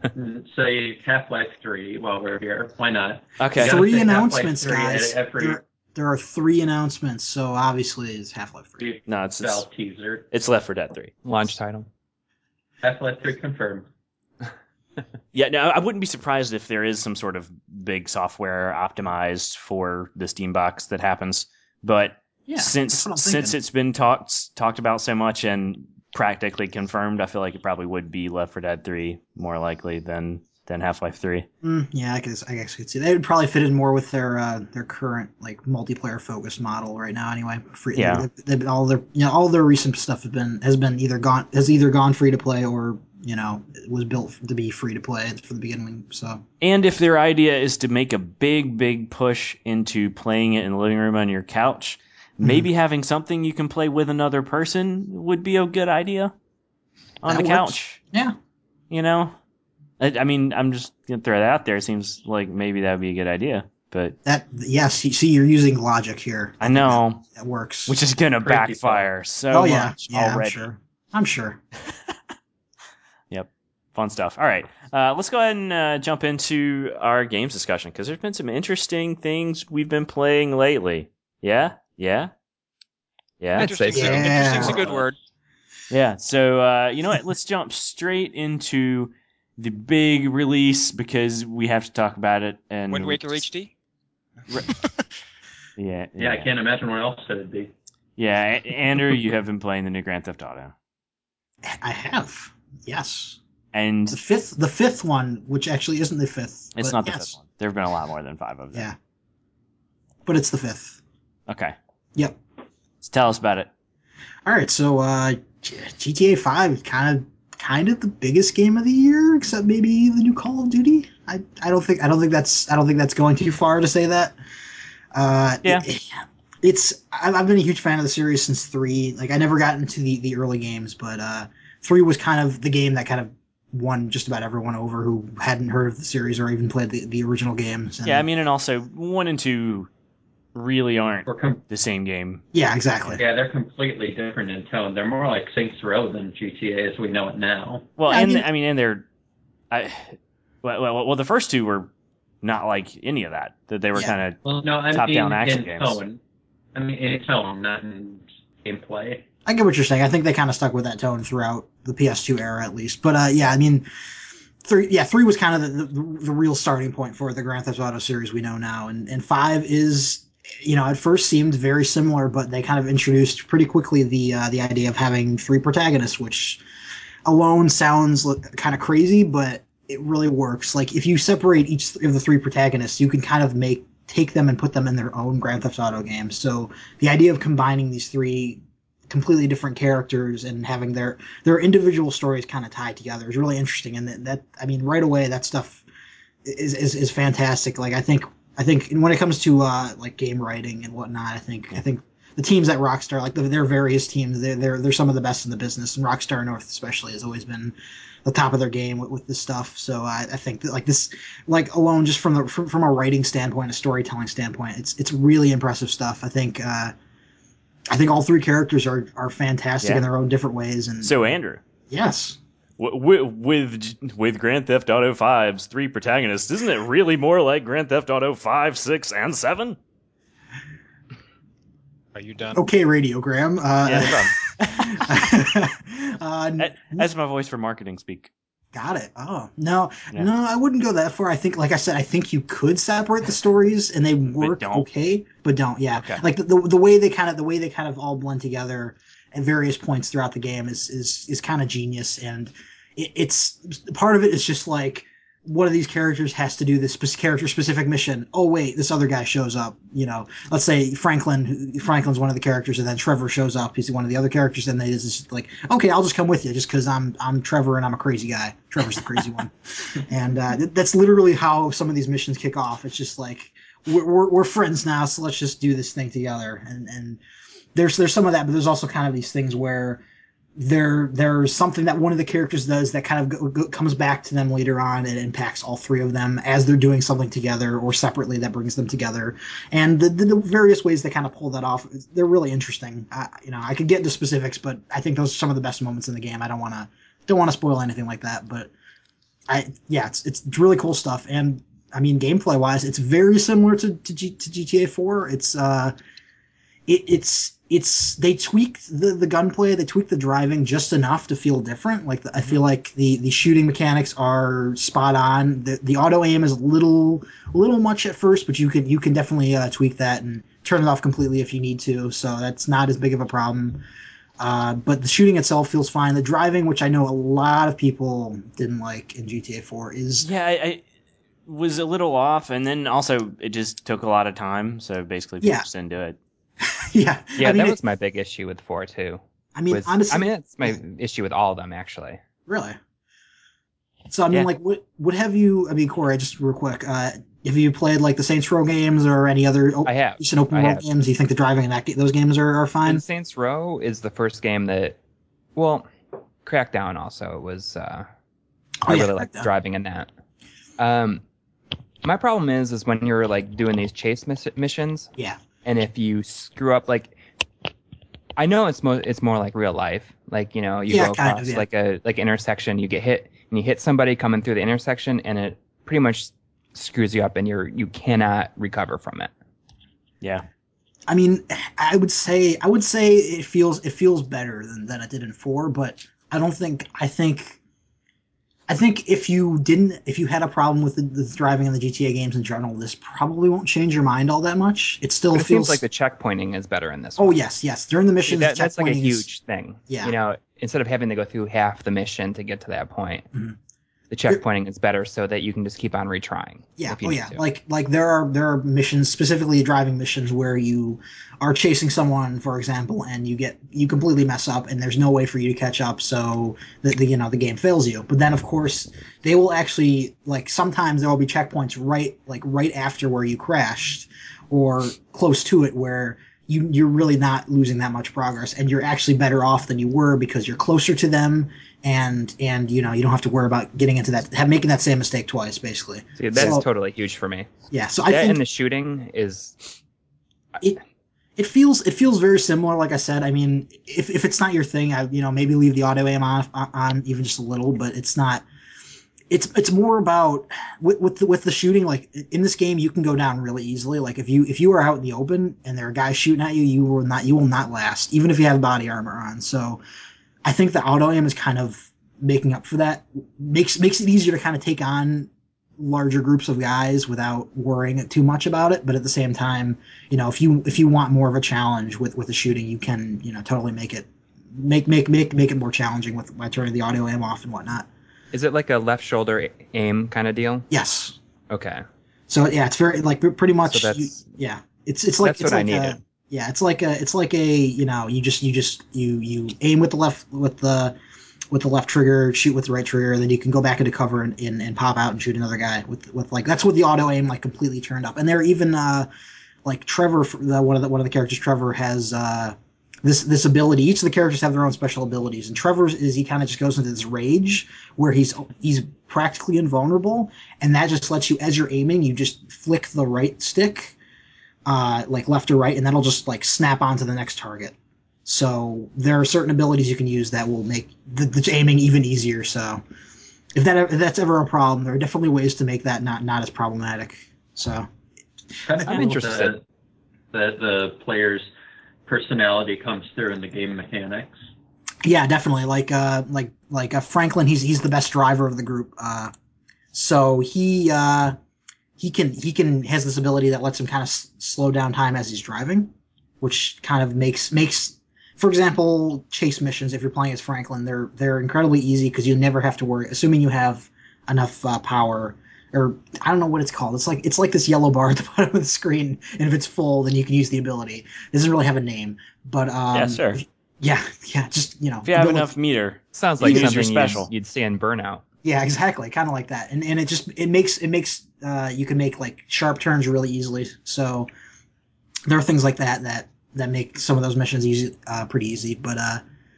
say Half-Life three while we're here. Why not? Okay. gotta Three say Half-Life announcements, three at guys. every- There, there are three announcements, so obviously it's Half-Life three. No, it's, it's, Valve teaser. it's Left four Dead three. Launch title. Half-Life three confirmed. Yeah, no, I wouldn't be surprised if there is some sort of big software optimized for the Steam box that happens. But Yeah, since that's what I'm since thinking. it's been talked talked about so much and practically confirmed, I feel like it probably would be Left four Dead three more likely than than Half-Life three. Mm, yeah, I guess I guess I could see they would probably fit in more with their uh, their current like multiplayer focused model right now. Anyway, free, Yeah. they, they've been all their you know all their recent stuff has been has been either gone has either gone free to play or you know it was built to be free to play for the beginning. So And if their idea is to make a big, big push into playing it in the living room on your couch, Mm-hmm. maybe having something you can play with another person would be a good idea on That the works. couch. yeah, You know? I, I mean, I'm just going to throw that out there. It seems like maybe that would be a good idea. But that yes, you see, you're using logic here. I know, That works. which is going to Crazy backfire so oh yeah, much yeah, already. I'm sure. I'm sure. Fun stuff. All right. Uh, let's go ahead and uh, jump into our games discussion because there's been some interesting things we've been playing lately. Yeah? Yeah? Yeah? I'd say Interesting. so. Interesting's a Yeah. good word. Yeah. So, uh, you know what? Let's jump straight into the big release because we have to talk about it. And Wind Waker H D. Yeah. Yeah, I can't imagine where else it would be. Yeah. A- Andrew, you have been playing the new Grand Theft Auto. I have yes. And The fifth, the fifth one, which actually isn't the fifth. it's but not the yes. fifth one. There have been a lot more than five of them. Yeah, but it's the fifth. Okay. Yep. So tell us about it. All right, so uh, G T A five is kind of kind of the biggest game of the year, except maybe the new Call of Duty. I, I don't think I don't think that's I don't think that's going too far to say that. Uh, Yeah. it- it's I've I've been a huge fan of the series since three. Like I never got into the, the early games, but uh, three was kind of the game that kind of won just about everyone over who hadn't heard of the series or even played the, the original games. And, Yeah, I mean, and also one and two really aren't Or com- the same game. yeah, exactly. yeah, they're completely different in tone. They're more like Saints Row than G T A as we know it now. Well, Yeah, I and mean- I mean, and they're, I, well, well, well, the first two were not like any of that. That they were Yeah. kind of Well, no, I Top-down mean action in games. tone. I mean in tone, not in gameplay. I get what you're saying. I think they kind of stuck with that tone throughout the P S two era, at least. But uh, yeah, I mean, three, yeah, three was kind of the, the, the real starting point for the Grand Theft Auto series we know now, and and five is, you know, at first seemed very similar, but they kind of introduced pretty quickly the uh, the idea of having three protagonists, which alone sounds kind of crazy, but it really works. Like if you separate each of the three protagonists, you can kind of make take them and put them in their own Grand Theft Auto game. So the idea of combining these three completely different characters and having their their individual stories kind of tied together is really interesting. And that, that I mean, right away, that stuff is, is is fantastic. Like I think I think when it comes to uh, like game writing and whatnot, I think I think the teams at Rockstar, like the, their various teams, they're, they're they're some of the best in the business, and Rockstar North especially has always been the top of their game with, with this stuff. So I, I think that like this, like alone just from the from, from a writing standpoint, a storytelling standpoint, it's it's really impressive stuff. I think uh, I think all three characters are are fantastic Yeah. in their own different ways. And So Andrew, yes, w- with with Grand Theft Auto five's three protagonists, isn't it really more like Grand Theft Auto five, six, and seven? Are you done? okay, Radiogram. Uh, Yeah, no uh, That- That's my voice for marketing speak. got it. Oh no, Yeah. no, I wouldn't go that far. I think, like I said, I think you could separate the stories and they work don't. okay, but don't. Yeah, Okay. like the, the the way they kind of the way they kind of all blend together at various points throughout the game is is is kind of genius, and it, it's part of it is just like one of these characters has to do this spe- character specific mission. Oh wait, this other guy shows up. You know, let's say Franklin. who- Franklin's one of the characters, and then Trevor shows up. He's one of the other characters, and they just like, okay, I'll just come with you, just because I'm I'm Trevor and I'm a crazy guy. Trevor's the crazy one, and uh, th- that's literally how some of these missions kick off. It's just like we're, we're we're friends now, so let's just do this thing together. And and there's there's some of that, but there's also kind of these things where there there's something that one of the characters does that kind of go, go, comes back to them later on and impacts all three of them as they're doing something together or separately that brings them together, and the, the, the various ways they kind of pull that off, they're really interesting. I, you know, I could get into specifics, but I think those are some of the best moments in the game. I don't want to don't want to spoil anything like that, but I yeah, it's it's really cool stuff. And I mean, gameplay wise, it's very similar to to, G, to G T A four. It's uh it, it's it's they tweaked the the gunplay, they tweaked the driving just enough to feel different. Like the, I feel like the the shooting mechanics are spot on. The the auto aim is a little a little much at first, but you can you can definitely uh, tweak that and turn it off completely if you need to. So that's not as big of a problem. Uh, but the shooting itself feels fine. The driving, which I know a lot of people didn't like in G T A four, is Yeah, I, I was a little off, and then also it just took a lot of time, so basically people Yeah. just didn't do it. yeah Yeah, I mean, that it- was my big issue with four too. I mean was- honestly, I mean, that's my yeah. issue with all of them actually. Really? So I mean, Yeah. like, what what have you? I mean, Corey, just real quick, uh, have you played like the Saints Row games or any other oh, I have. recent open I world have. games? Do you think the driving in that ga- those games are, are fine? And Saints Row is the first game that, well, Crackdown also was. Uh, Oh, I yeah, really liked Crackdown. driving in that. Um, my problem is, is when you're like doing these chase miss- missions, Yeah, and if you screw up, like, I know it's more it's more like real life. Like, you know, you Yeah, go kind across of, yeah. like a like intersection, you get hit, and you hit somebody coming through the intersection, and it pretty much screws you up, and you're you cannot recover from it. Yeah. I mean, I would say I would say it feels it feels better than, than it did in four, but I don't think I think. I think if you didn't, if you had a problem with the, the driving in the G T A games in general, this probably won't change your mind all that much. It still But it feels seems like the checkpointing is better in this oh one. yes, yes. During the missions, That, that's like a checkpointing is- huge thing. Yeah. You know, instead of having to go through half the mission to get to that point, Mhm. the checkpointing is better so that you can just keep on retrying. Yeah, if you oh need yeah. to. Like like there are there are missions, specifically driving missions, where you are chasing someone, for example, and you get you completely mess up, and there's no way for you to catch up, so the, the you know the game fails you. But then of course they will actually like sometimes there will be checkpoints right like right after where you crashed, or close to it where. You, you're really not losing that much progress, and you're actually better off than you were because you're closer to them, and and you know you don't have to worry about getting into that, have, making that same mistake twice, basically. See, that's So- totally huge for me. Yeah, so I That think and the shooting is it it feels it feels very similar. Like I said, I mean, if, if it's not your thing, I you know maybe leave the auto aim on on even just a little, but it's not. It's it's more about with with the, with the shooting. Like in this game, you can go down really easily. Like if you if you are out in the open and there are guys shooting at you, you will not you will not last, even if you have body armor on. So I think the auto aim is kind of making up for that. Makes makes it easier to kind of take on larger groups of guys without worrying too much about it. But at the same time, you know, if you if you want more of a challenge with with the shooting, you can you know totally make it make make make make it more challenging with by turning the auto aim off and whatnot. is it like a left shoulder aim kind of deal? Yes. Okay. So yeah, it's very like pretty much. So that's- you- yeah, it's it's like that's it's what I like a, needed. yeah, it's like a it's like a you know you just you just you you aim with the left with the with the left trigger, shoot with the right trigger, and then you can go back into cover and, and, and pop out and shoot another guy with with like that's what the auto aim like completely turned up. And there are even uh, like Trevor, the, one of the one of the characters, Trevor has uh, this this ability. Each of the characters have their own special abilities, and Trevor's is he kind of just goes into this rage where he's he's practically invulnerable, and that just lets you, as you're aiming, you just flick the right stick, uh, like left or right, and that'll just like snap onto the next target. So there are certain abilities you can use that will make the, the aiming even easier. So if that if that's ever a problem, there are definitely ways to make that not not as problematic. So Kind of I'm cool interested. that, that the player's personality comes through in the game mechanics. yeah, definitely. Like uh like like uh, Franklin, he's he's the best driver of the group. Uh, so he uh he can he can has this ability that lets him kind of s- slow down time as he's driving, which kind of makes makes for example chase missions. If you're playing as Franklin, they're they're incredibly easy because you never have to worry, assuming you have enough uh, power. Or I don't know what it's called. It's like it's like this yellow bar at the bottom of the screen, and if it's full, then you can use the ability. It doesn't really have a name, but um, Yeah, sure. yeah, yeah, just you know, If you have ability- enough meter, Sounds You like can use your something you'd, special. you'd see in Burnout. Yeah, exactly, kind of like that, and and it just it makes it makes uh, you can make like sharp turns really easily. So there are things like that that that make some of those missions easy, uh, pretty easy. But uh,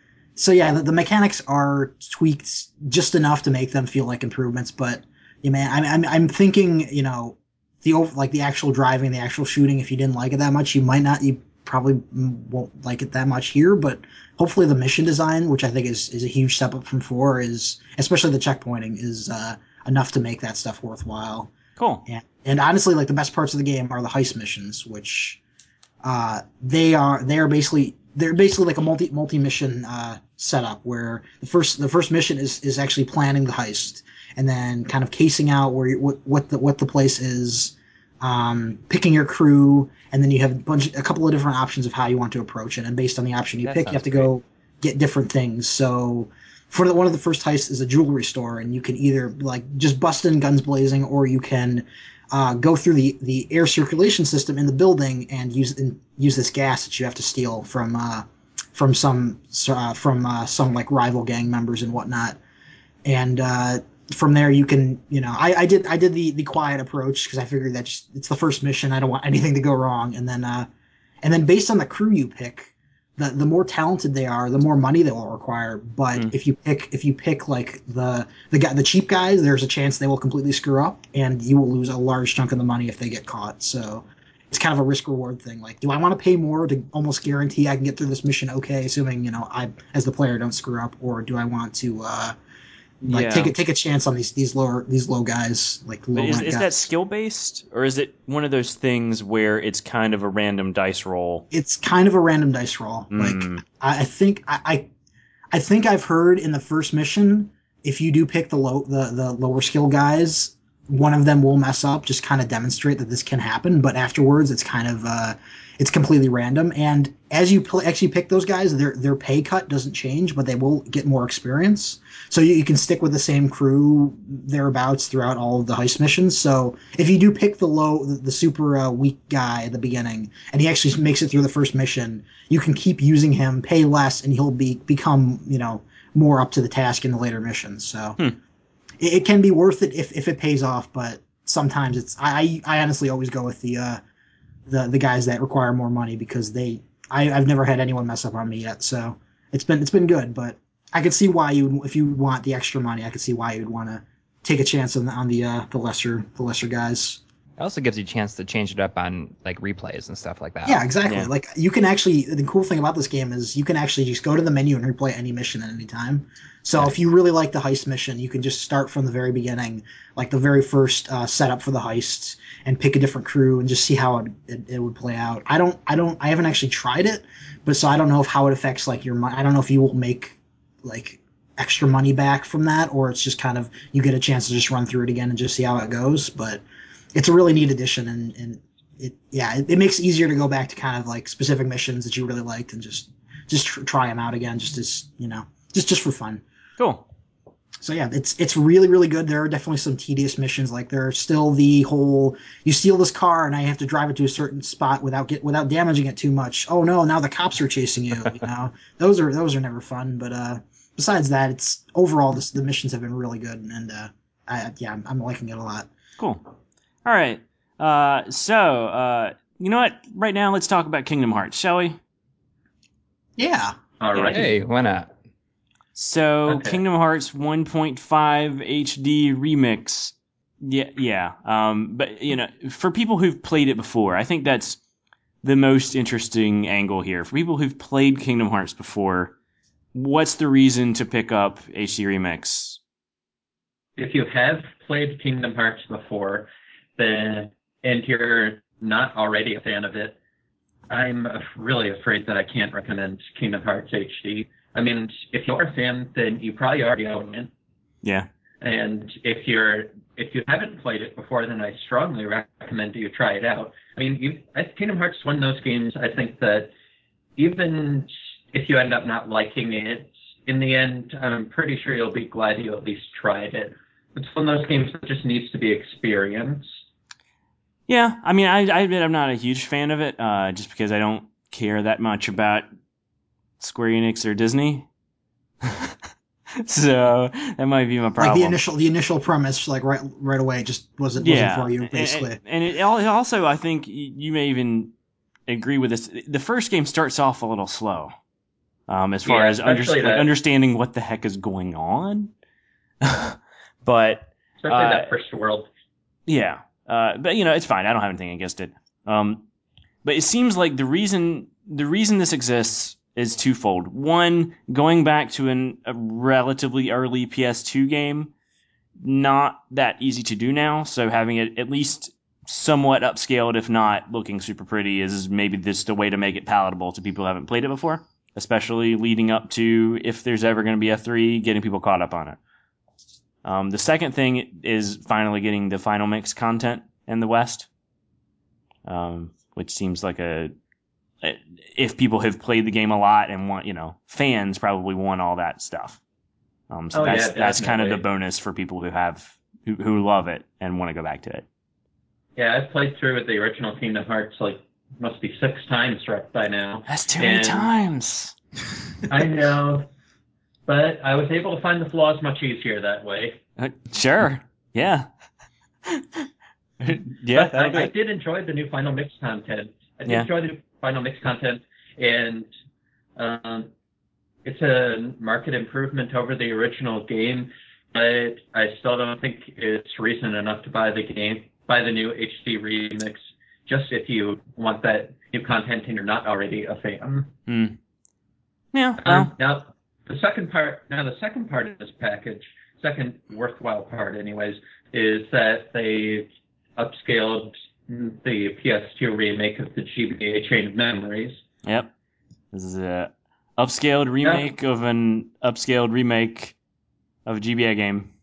so yeah, the, the mechanics are tweaked just enough to make them feel like improvements. But yeah, man, I'm I'm, I'm thinking, you know, the ov- like the actual driving, the actual shooting. If you didn't like it that much, you might not. You probably won't like it that much here. But hopefully, the mission design, which I think is is a huge step up from four, is especially the checkpointing, is uh, enough to make that stuff worthwhile. cool. And, and honestly, like the best parts of the game are the heist missions, which uh, they are they are basically they're basically like a multi multi mission uh, setup where the first the first mission is is actually planning the heist and then kind of casing out where you, what what the what the place is, um, picking your crew, and then you have a bunch a couple of different options of how you want to approach it, and based on the option you That pick, you have sounds to go get different things. So for the, one of the first heists is a jewelry store, and you can either like just bust in guns blazing, or you can uh, go through the, the air circulation system in the building and use and use this gas that you have to steal from uh, from some uh, from uh, some like rival gang members and whatnot. And uh, from there you can you know I, I did I did the the quiet approach because I figured that just, it's the first mission. I don't want anything to go wrong. And then uh, and then based on the crew you pick, the the more talented they are, the more money they will require. But Mm. if you pick if you pick like the the guy the cheap guys, there's a chance they will completely screw up, and you will lose a large chunk of the money if they get caught. So it's kind of a risk reward thing. Like, do I want to pay more to almost guarantee I can get through this mission okay, assuming you know I as the player don't screw up, or do I want to uh, like Yeah. take a take a chance on these these lower these low guys like low But is rank is guys? that skill based, or is it one of those things where it's kind of a random dice roll? It's kind of a random dice roll. Like Mm. I, I think I, I I think I've heard in the first mission, if you do pick the low the, the lower skill guys, one of them will mess up, just kind of demonstrate that this can happen. But afterwards, it's kind of uh, it's completely random. And as you pl- actually pick those guys, their their pay cut doesn't change, but they will get more experience. So you, you can stick with the same crew thereabouts throughout all of the heist missions. So if you do pick the low the, the super uh, weak guy at the beginning, and he actually makes it through the first mission, you can keep using him, pay less, and he'll be become you know more up to the task in the later missions. So Hmm. it, it can be worth it if, if it pays off, but sometimes it's I I honestly always go with the uh, the the guys that require more money because they I, I've never had anyone mess up on me yet. So it's been it's been good, but I could see why you if you want the extra money, I could see why you'd want to take a chance on the on the uh, the lesser the lesser guys. It also gives you a chance to change it up on like replays and stuff like that. Yeah, exactly. Yeah. Like you can actually the cool thing about this game is you can actually just go to the menu and replay any mission at any time. So Nice. if you really like the heist mission, you can just start from the very beginning, like the very first uh, setup for the heist, and pick a different crew and just see how it, it, it would play out. I don't I don't I haven't actually tried it, but so I don't know if how it affects like your money. I don't know if you will make like extra money back from that, or it's just kind of you get a chance to just run through it again and just see how it goes. But it's a really neat addition, and, and it yeah it, it makes it easier to go back to kind of like specific missions that you really liked and just just tr- try them out again, just as you know just just for fun. Cool. So yeah, it's it's really really good. There are definitely some tedious missions, like there's still the whole you steal this car and I have to drive it to a certain spot without get without damaging it too much. Oh no, now the cops are chasing you. You know, those are those are never fun. But uh, besides that, it's overall this, the missions have been really good, and uh, I, yeah, I'm, I'm liking it a lot. Cool. All right. Uh, so uh, you know what? Right now, let's talk about Kingdom Hearts, shall we? Yeah. All right. Hey, why not? So, Okay. Kingdom Hearts one point five H D Remix. Yeah, yeah. Um, but, you know, for people who've played it before, I think that's the most interesting angle here. For people who've played Kingdom Hearts before, what's the reason to pick up H D Remix? If you have played Kingdom Hearts before, then and you're not already a fan of it, I'm really afraid that I can't recommend Kingdom Hearts H D. I mean, if you're a fan, then you probably already own it. Yeah. And if you're if you haven't played it before, then I strongly recommend you try it out. I mean, you, I, Kingdom Hearts is one of those games. I think that even if you end up not liking it, in the end, I'm pretty sure you'll be glad you at least tried it. It's one of those games that just needs to be experienced. Yeah, I mean, I, I admit I'm not a huge fan of it, uh, just because I don't care that much about Square Enix or Disney. So that might be my problem. Like the initial the initial premise, like right right away, just wasn't yeah, wasn't for you, and- basically. And, and it al- also, I think y- you may even agree with this. The first game starts off a little slow, um, as far Yeah, as under- especially like that- understanding what the heck is going on. But Especially Uh, that first world. yeah, uh, but you know, it's fine. I don't have anything against it. Um, but it seems like the reason the reason this exists is twofold. One, going back to an, a relatively early P S two game, not that easy to do now. So having it at least somewhat upscaled, if not looking super pretty, is maybe just a way to make it palatable to people who haven't played it before, especially leading up to if there's ever going to be a three, getting people caught up on it. Um, the second thing is finally getting the Final Mix content in the West, um, which seems like a if people have played the game a lot and want, you know, fans probably want all that stuff. Um, so Oh, that's yeah, that's kind of the definitely. bonus for people who have who, who love it and want to go back to it. Yeah, I've played through with the original Kingdom Hearts like must be six times right by now. That's too many And times. I know, but I was able to find the flaws much easier that way. Uh, sure. Yeah. yeah. But that'll do I, I it. did enjoy the new Final Mix content. I did Yeah. enjoy the new Final Mix content, and um, it's a market improvement over the original game. But I still don't think it's reason enough to buy the game, buy the new H D remix, just if you want that new content and you're not already a fan. Hmm. Yeah. Well. Um, now, the second part. Now, the second part of this package, second worthwhile part, anyways, is that they upscaled the P S two remake of the G B A Chain of Memories. Yep. This is a upscaled remake of an upscaled remake of a G B A game.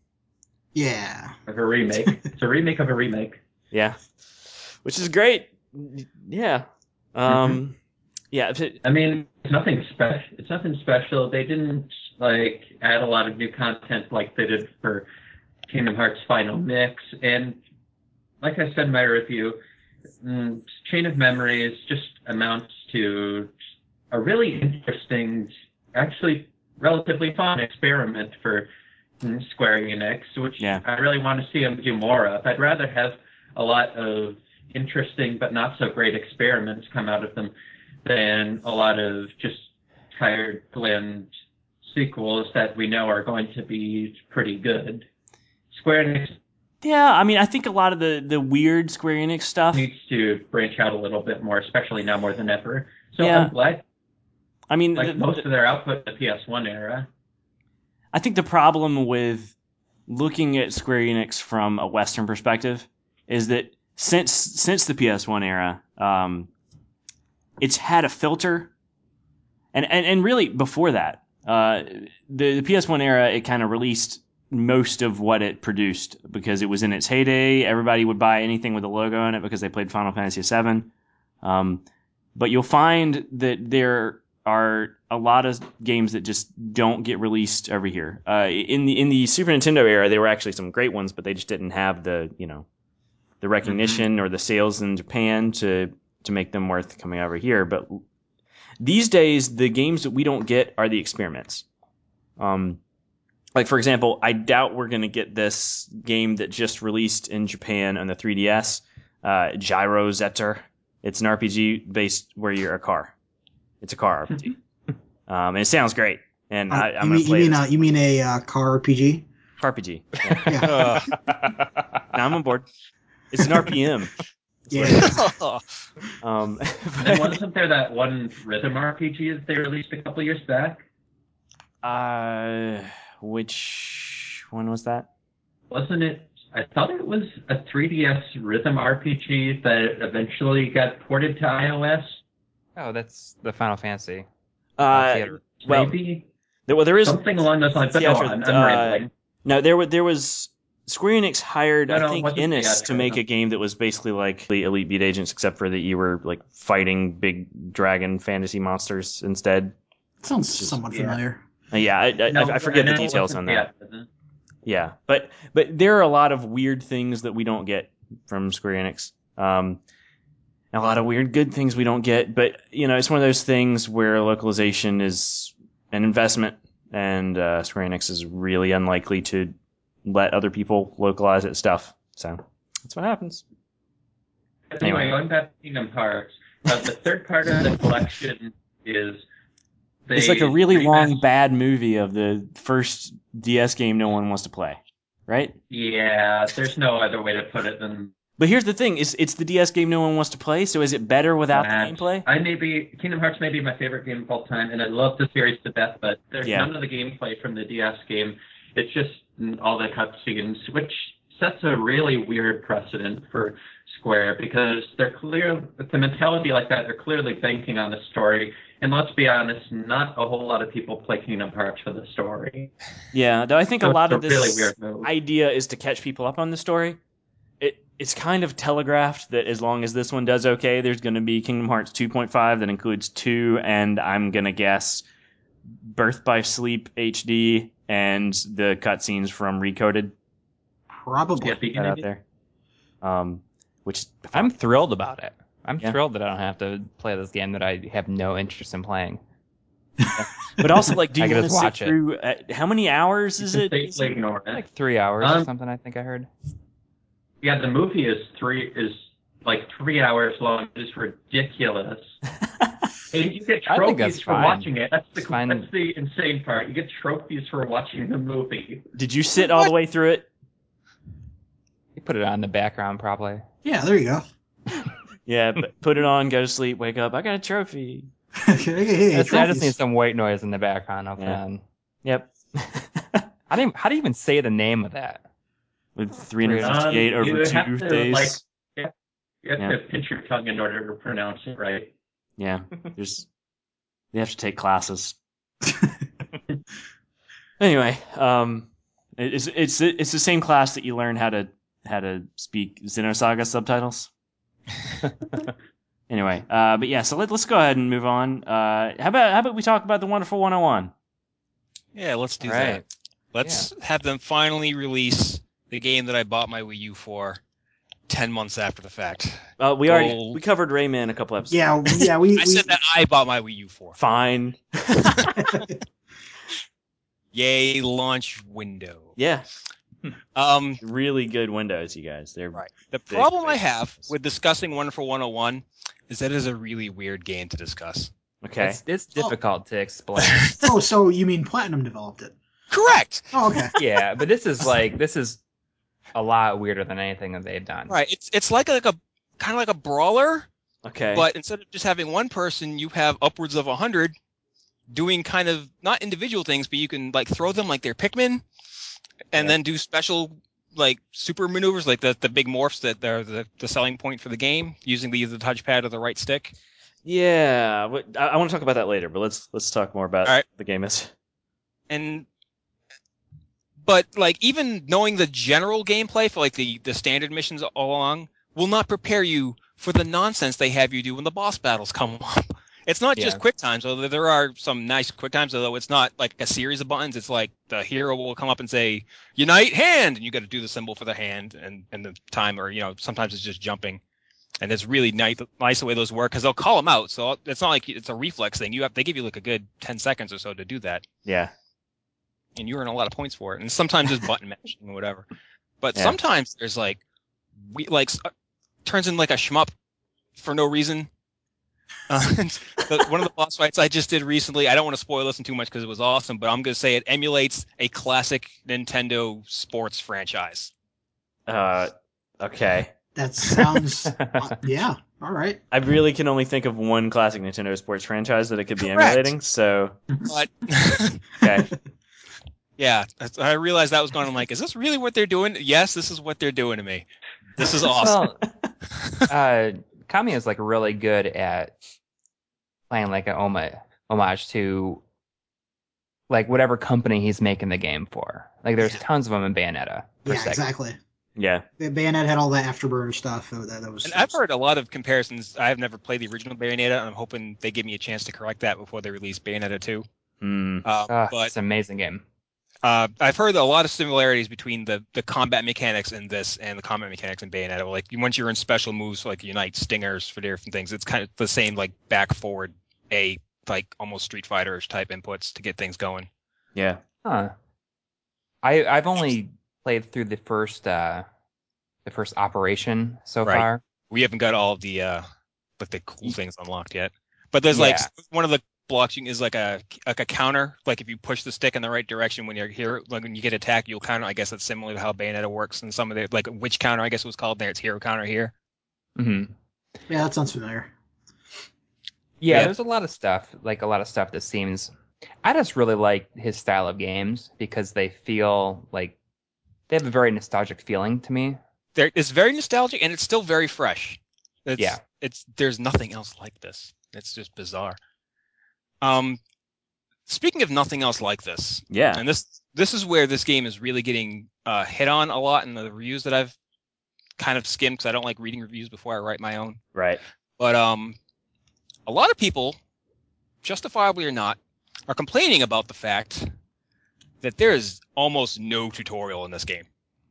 Yeah. Of a remake. It's a remake of a remake. Yeah. Which is great. Yeah. Um. Yeah. if it- I mean, it's nothing special. It's nothing special. They didn't like add a lot of new content like they did for Kingdom Hearts Final Mix. And like I said in my review, mm, Chain of Memories just amounts to a really interesting, actually relatively fun experiment for mm, Square Enix, which Yeah. I really want to see them do more of. I'd rather have a lot of interesting but not so great experiments come out of them than a lot of just tired, bland sequels that we know are going to be pretty good. Square Enix Yeah. I mean, I think a lot of the the weird Square Enix stuff. needs to branch out a little bit more, especially now more than ever. So Yeah. I'm glad, I mean, like the- most the- of their output in the P S one era. I think the problem with looking at Square Enix from a Western perspective is that since since the P S one era, um, it's had a filter, and and, and really before that, uh, the, the P S one era, it kind of released most of what it produced because it was in its heyday. Everybody would buy anything with a logo on it because they played Final Fantasy seven. Um, but you'll find that there are a lot of games that just don't get released over here. Uh, in the in the Super Nintendo era, there were actually some great ones, but they just didn't have the you know the recognition or the sales in Japan to to make them worth coming over here. But these days, the games that we don't get are the experiments. Um, like for example, I doubt we're going to get this game that just released in Japan on the three D S, uh, Gyro Zetter. It's an R P G based where you're a car. It's a car R P G. um, and it sounds great. And I, I'm you mean gonna play you mean this. uh, you mean a uh, car R P G? R P G. Yeah. Yeah. Now I'm on board. It's an R P M. That's what Yeah. it is. Um, And wasn't there that one rhythm R P G that they released a couple years back? uh, which one was that? Wasn't it? I thought it was a three D S rhythm R P G that eventually got ported to iOS. Oh, that's the Final Fantasy. Uh, Theater. well, Maybe there, well, there is something along those lines. But no, Theater, I'm, I'm uh, rambling. No, there was there was Square Enix hired No, I no, it think wasn't Innis Theater, to make no. a game that was basically like the Elite Beat Agents, except for that you were like fighting big dragon fantasy monsters instead. Sounds Just- somewhat yeah. familiar. Uh, yeah, I, I, No, I forget know the it details wasn't on that. Theater. Yeah, but but there are a lot of weird things that we don't get from Square Enix. Um, and a lot of weird good things we don't get. But you know, it's one of those things where localization is an investment, and uh, Square Enix is really unlikely to let other people localize its stuff. So that's what happens. Anyway, Anyway. going back to Kingdom Hearts, uh, the third part of the collection is they It's like a really remastered- long bad movie of the first D S game no one wants to play, right? Yeah, there's no other way to put it than But here's the thing: is it's the D S game no one wants to play. So is it better without that. the gameplay? I may be Kingdom Hearts may be my favorite game of all time, and I love the series to death. But there's Yeah. none of the gameplay from the D S game. It's just all the cutscenes, which sets a really weird precedent for Square because they're clear with the mentality like that. They're clearly banking on the story. And let's be honest, not a whole lot of people play Kingdom Hearts for the story. Yeah, though I think So a lot it's of a this really weird move. idea is to catch people up on the story. It it's kind of telegraphed that as long as this one does okay, there's going to be Kingdom Hearts two point five that includes two, and I'm gonna guess Birth by Sleep H D and the cutscenes from Recoded Probably. Yeah, the that out there. Um, which I'm thrilled about it. I'm Yeah. thrilled that I don't have to play this game that I have no interest in playing. but also like, do I you can want to just sit watch it. through? Uh, how many hours You is can it? safely ignore it. Like three hours or Um, something, I think I heard. Yeah, the movie is three is like three hours long. It's ridiculous. And you get I think trophies that's for fine. watching it. That's the It's fine. that's the insane part. You get trophies for watching the movie. Did you sit all the way through it? You put it on in the background probably. Yeah, there you go. Yeah, but put it on, go to sleep, wake up. I got a trophy. hey, hey, hey, That's- I just trophies. need some white noise in the background. I'll put Yeah. on. Yep. How do you, how do you even say the name of that? With three hundred fifty-eight Um, you over have two to, days. like- You have Yeah. to pinch your tongue in order to pronounce it right. Yeah, there's. You have to take classes. Anyway, um, it's it's it's the same class that you learn how to how to speak Xenosaga subtitles. Anyway, uh, but yeah, so let, let's go ahead and move on. Uh, how about how about we talk about the Wonderful one oh one? Yeah, let's do All that. right. Let's have them finally release the game that I bought my Wii U for ten months after the fact. Uh, we already Gold. we covered Rayman a couple episodes. Yeah, yeah, we. I we said that I bought my Wii U for. Fine. Yay, launch window. Yeah, Um, really good windows, you guys. They're Right. The Big problem I face. have with discussing Wonderful one oh one is that it is a really weird game to discuss. okay. It's, it's difficult to explain. oh, so you mean Platinum developed it? Correct. Oh, okay. Yeah, but this is like this is a lot weirder than anything that they've done. Right. It's it's like a, like a kind of like a brawler, Okay. but instead of just having one person, you have upwards of a hundred doing kind of not individual things, but you can like throw them like they're Pikmin, and Yeah. then do special like super maneuvers, like the the big morphs that are the the selling point for the game, using the either the touchpad or the right stick. Yeah, but I, I want to talk about that later. But let's let's talk more about All right. the game is. And but like even knowing the general gameplay for like the the standard missions all along will not prepare you for the nonsense they have you do when the boss battles come up. It's not just Yeah. quick times, although there are some nice quick times, although it's not like a series of buttons. It's like the hero will come up and say, unite hand, and you got to do the symbol for the hand and, and the time, or, you know, sometimes it's just jumping. And it's really nice, nice the way those work, because they'll call them out. So it's not like it's a reflex thing. You have, they give you like a good ten seconds or so to do that. Yeah. And you earn a lot of points for it. And sometimes it's button mashing or whatever. But Yeah. sometimes there's like, we like, uh, turns in like a shmup for no reason. Uh, the, one of the boss fights I just did recently, I don't want to spoil this too much because it was awesome, but I'm going to say it emulates a classic Nintendo sports franchise. Uh, okay. That sounds. uh, yeah. All right. I really can only think of one classic Nintendo sports franchise that it could be Correct. emulating. So, But okay. yeah, I realized that was going. I'm like, is this really what they're doing? Yes, this is what they're doing to me. This is awesome. Well, uh, Kami is like really good at playing like an homage, homage to like whatever company he's making the game for. Like there's Yeah. tons of them in Bayonetta. Per Yeah, second. exactly. Yeah. Bayonet had all that afterburner stuff. So that, that was. And I've heard a lot of comparisons. I have never played the original Bayonetta, and I'm hoping they give me a chance to correct that before they release Bayonetta two. Hmm. Uh, Ah, but it's an amazing game. uh, I've heard a lot of similarities between the, the combat mechanics in this and the combat mechanics in Bayonetta. Like once you're in special moves, like Unite Stingers for different things, it's kind of the same like back forward A, like almost Street Fighter type inputs to get things going. Yeah. Huh. I I've only played through the first uh the first operation so Right. far. We haven't got all of the uh, like the cool things unlocked yet. But there's Yeah. like one of the blocks is like a like a counter. Like if you push the stick in the right direction when you're here, like when you get attacked, you'll counter. I guess that's similar to how Bayonetta works. And some of the like which counter I guess it was called there. It's hero counter here. hmm Yeah, that sounds familiar. Yeah, Yeah. there's a lot of stuff, like a lot of stuff that seems. I just really like his style of games because they feel like they have a very nostalgic feeling to me. There, it's very nostalgic and it's still very fresh. It's, Yeah. It's there's nothing else like this. It's just bizarre. Um, speaking of nothing else like this, Yeah. and this this is where this game is really getting uh, hit on a lot in the reviews that I've kind of skimmed because I don't like reading reviews before I write my own. Right. But um, a lot of people, justifiably or not, are complaining about the fact that there is almost no tutorial in this game.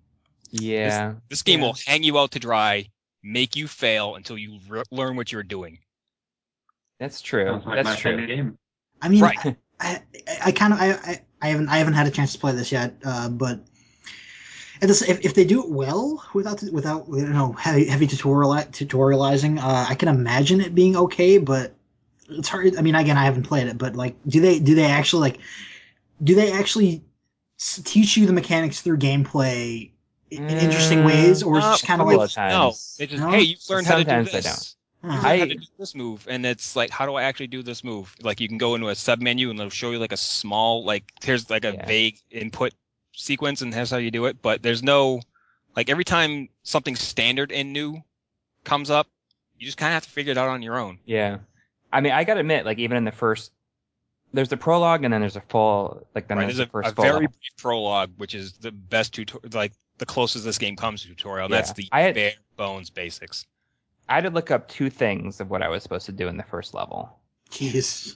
Yeah. This game Yeah. will hang you out to dry, make you fail until you re- learn what you're doing. That's true. Sounds like my That's kind true. of game. I mean, Right. I, I, I kind of, I, I, I haven't, I haven't had a chance to play this yet, uh, but if, this, if if they do it well without without you know heavy heavy tutorial tutorializing, uh, I can imagine it being okay. But it's hard. I mean, again, I haven't played it, but like, do they do they actually like do they actually s- teach you the mechanics through gameplay in in interesting ways, or is it Uh, just kind of couple like of No, times. they just No? hey, you've learned how to do Sometimes they this. huh. You've learned how I- to do this move, and it's like, how do I actually do this move? Like you can go into a sub menu and it'll show you like a small, like here's like a Yeah. vague input sequence, and here's how you do it. But there's no, like every time something standard and new comes up, you just kind of have to figure it out on your own. Yeah. I mean, I gotta admit, like even in the first, there's the prologue and then there's a full, like then Right? there's There's the a, first a full very level. brief prologue, which is the best tutorial, like the closest this game comes to tutorial. And Yeah. that's the I had- bare bones basics. I had to look up two things of what I was supposed to do in the first level. Jeez.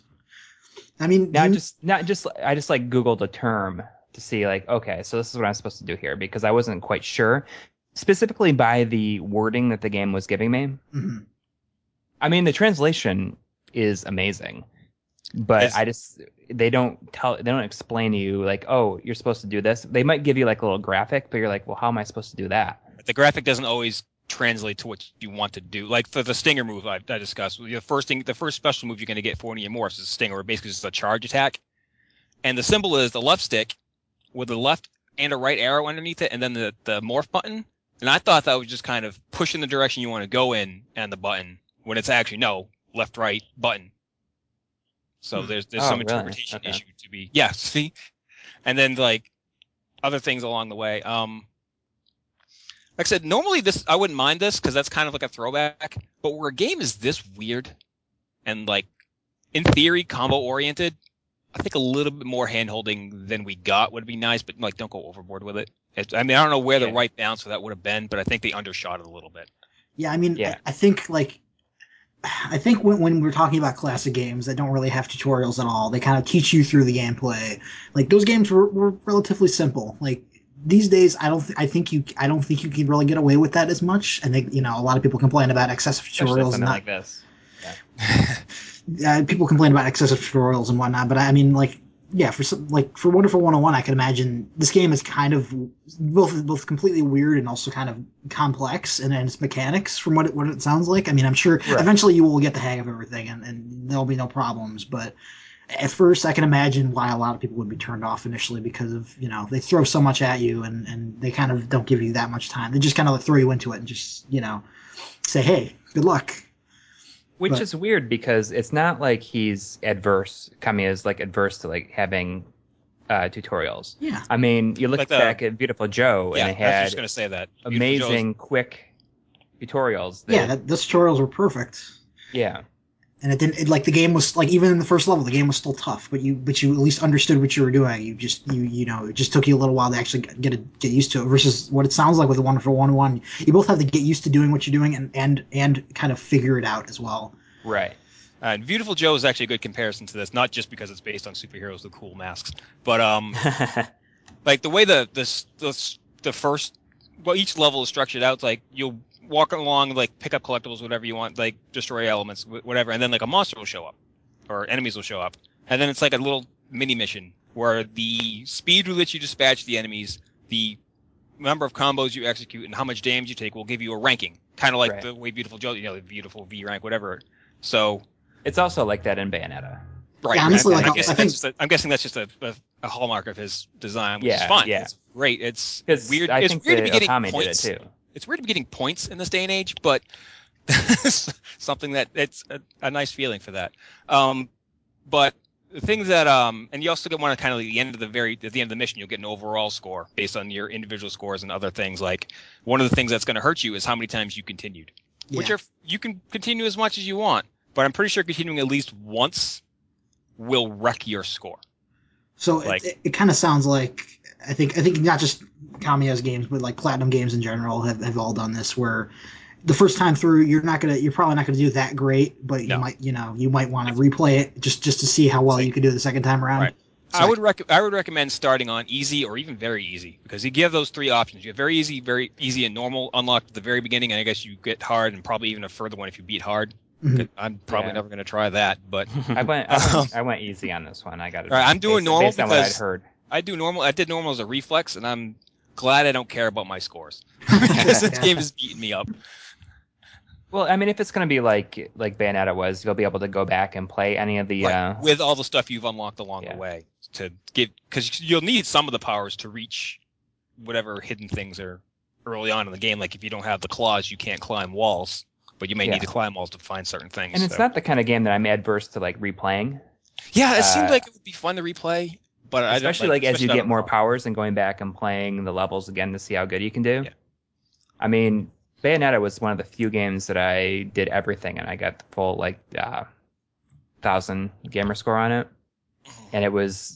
I mean, Not you- just, not just, I just like Googled a term to see like, okay, so this is what I'm supposed to do here because I wasn't quite sure, specifically by the wording that the game was giving me. mhm. I mean, the translation is amazing, but It's- I just they don't tell they don't explain to you like, oh, you're supposed to do this. They might give you like a little graphic, but you're like, well, how am I supposed to do that? The graphic doesn't always translate to what you want to do. Like for the stinger move I, I discussed, the first thing, the first special move you're going to get for one of your morphs is a stinger, or basically just a charge attack. And the symbol is the left stick with the left and a right arrow underneath it, and then the, the morph button. And I thought that was just kind of pushing the direction you want to go in and the button, when it's actually no, left, right, button. So Hmm. there's there's Oh, some really? interpretation Okay. issue to be yeah, see? And then like other things along the way. Um Like I said, normally this I wouldn't mind this because that's kind of like a throwback. But where a game is this weird and like in theory combo oriented, I think a little bit more hand holding than we got would be nice. But like, don't go overboard with it. It's, I mean, I don't know where the Yeah. right balance for that would have been, but I think they undershot it a little bit. Yeah, I mean, Yeah. I, I think like, I think when, when we're talking about classic games that don't really have tutorials at all, they kind of teach you through the gameplay. Like those games were, were relatively simple. Like these days, I don't, th- I think you, I don't think you can really get away with that as much. And they, you know, a lot of people complain about excessive Especially tutorials and something not. like this. Uh, people complain about excessive tutorials and whatnot, but I mean, like yeah, for some, like for Wonderful one oh one, I can imagine this game is kind of both both completely weird and also kind of complex in its mechanics from what it, what it sounds like. I mean, I'm sure Right. eventually you will get the hang of everything and, and there'll be no problems. But at first, I can imagine why a lot of people would be turned off initially because of you know they throw so much at you and, and they kind of don't give you that much time. They just kind of throw you into it and just you know say, hey, good luck. Which But- is weird because it's not like he's adverse. Kamiya is like adverse to like having uh, tutorials. Yeah. I mean, you look Like the- back at Beautiful Joe, Yeah, and it I was had just gonna say that. Beautiful Joe's- amazing, quick tutorials. That, Yeah, that, those tutorials were perfect. yeah, And it didn't it, like the game was like even in the first level the game was still tough, but you but you at least understood what you were doing. You just you you know it just took you a little while to actually get it, get used to it. Versus what it sounds like with the Wonderful one oh one, you both have to get used to doing what you're doing and and and kind of figure it out as well. right. Uh, and Beautiful Joe is actually a good comparison to this, not just because it's based on superheroes with cool masks, but um, like the way the this the, the first well each level is structured out. It's like you'll walk along, like pick up collectibles, whatever you want, like destroy elements, wh- whatever, and then like a monster will show up, or enemies will show up, and then it's like a little mini mission where the speed with which you dispatch the enemies, the number of combos you execute, and how much damage you take will give you a ranking, kind of like Right. the way Beautiful Joe, you know, the beautiful V rank, whatever. So. It's also like that in Bayonetta. Right. Yeah, honestly, I'm, like, I'm guessing I think- that's just a, I'm guessing that's just a, a, a hallmark of his design, which is Yeah, fine. yeah. It's great. It's Because weird. I it's think weird the to be getting Okami points. did it too. It's weird to be getting points in this day and age, but something that it's a, a nice feeling for that. Um, but the things that um, and you also get one at kind of the end of the very at the end of the mission, you'll get an overall score based on your individual scores and other things. Like one of the things that's going to hurt you is how many times you continued, which Yeah. are you can continue as much as you want, but I'm pretty sure continuing at least once will wreck your score. So Like- it, it, it kind of sounds like I think I think not just Kamiya's games, but like Platinum games in general have, have all done this. Where the first time through, you're not gonna you're probably not gonna do that great, but you No. might you know you might want to replay it just just to see how well Like- you can do the second time around. Right. So I would rec- I would recommend starting on easy or even very easy because you give those three options. You have very easy, very easy, and normal unlocked at the very beginning, and I guess you get hard and probably even a further one if you beat hard. Mhm. I'm probably Yeah. never going to try that, but I went, I Um, went, I went easy on this one. I got it. All right, I'm doing based, normal based on what I'd because- heard. I do normal. I did normal as a reflex, and I'm glad I don't care about my scores because this game is beating me up. Well, I mean, if it's going to be like like Bayonetta was, you'll be able to go back and play any of the. Right, Uh, with all the stuff you've unlocked along Yeah. the way to get because you'll need some of the powers to reach whatever hidden things are early on in the game. Like if you don't have the claws, you can't climb walls, but you may Yeah. need to climb walls to find certain things. and it's so. not the kind of game that I'm adverse to like replaying, Yeah, it seemed uh, like it would be fun to replay, but I don't, especially like, as especially you not get on more phone. powers and going back and playing the levels again to see how good you can do. Yeah. I mean, Bayonetta was one of the few games that I did everything and I got the full like uh, thousand gamer score on it, and it was.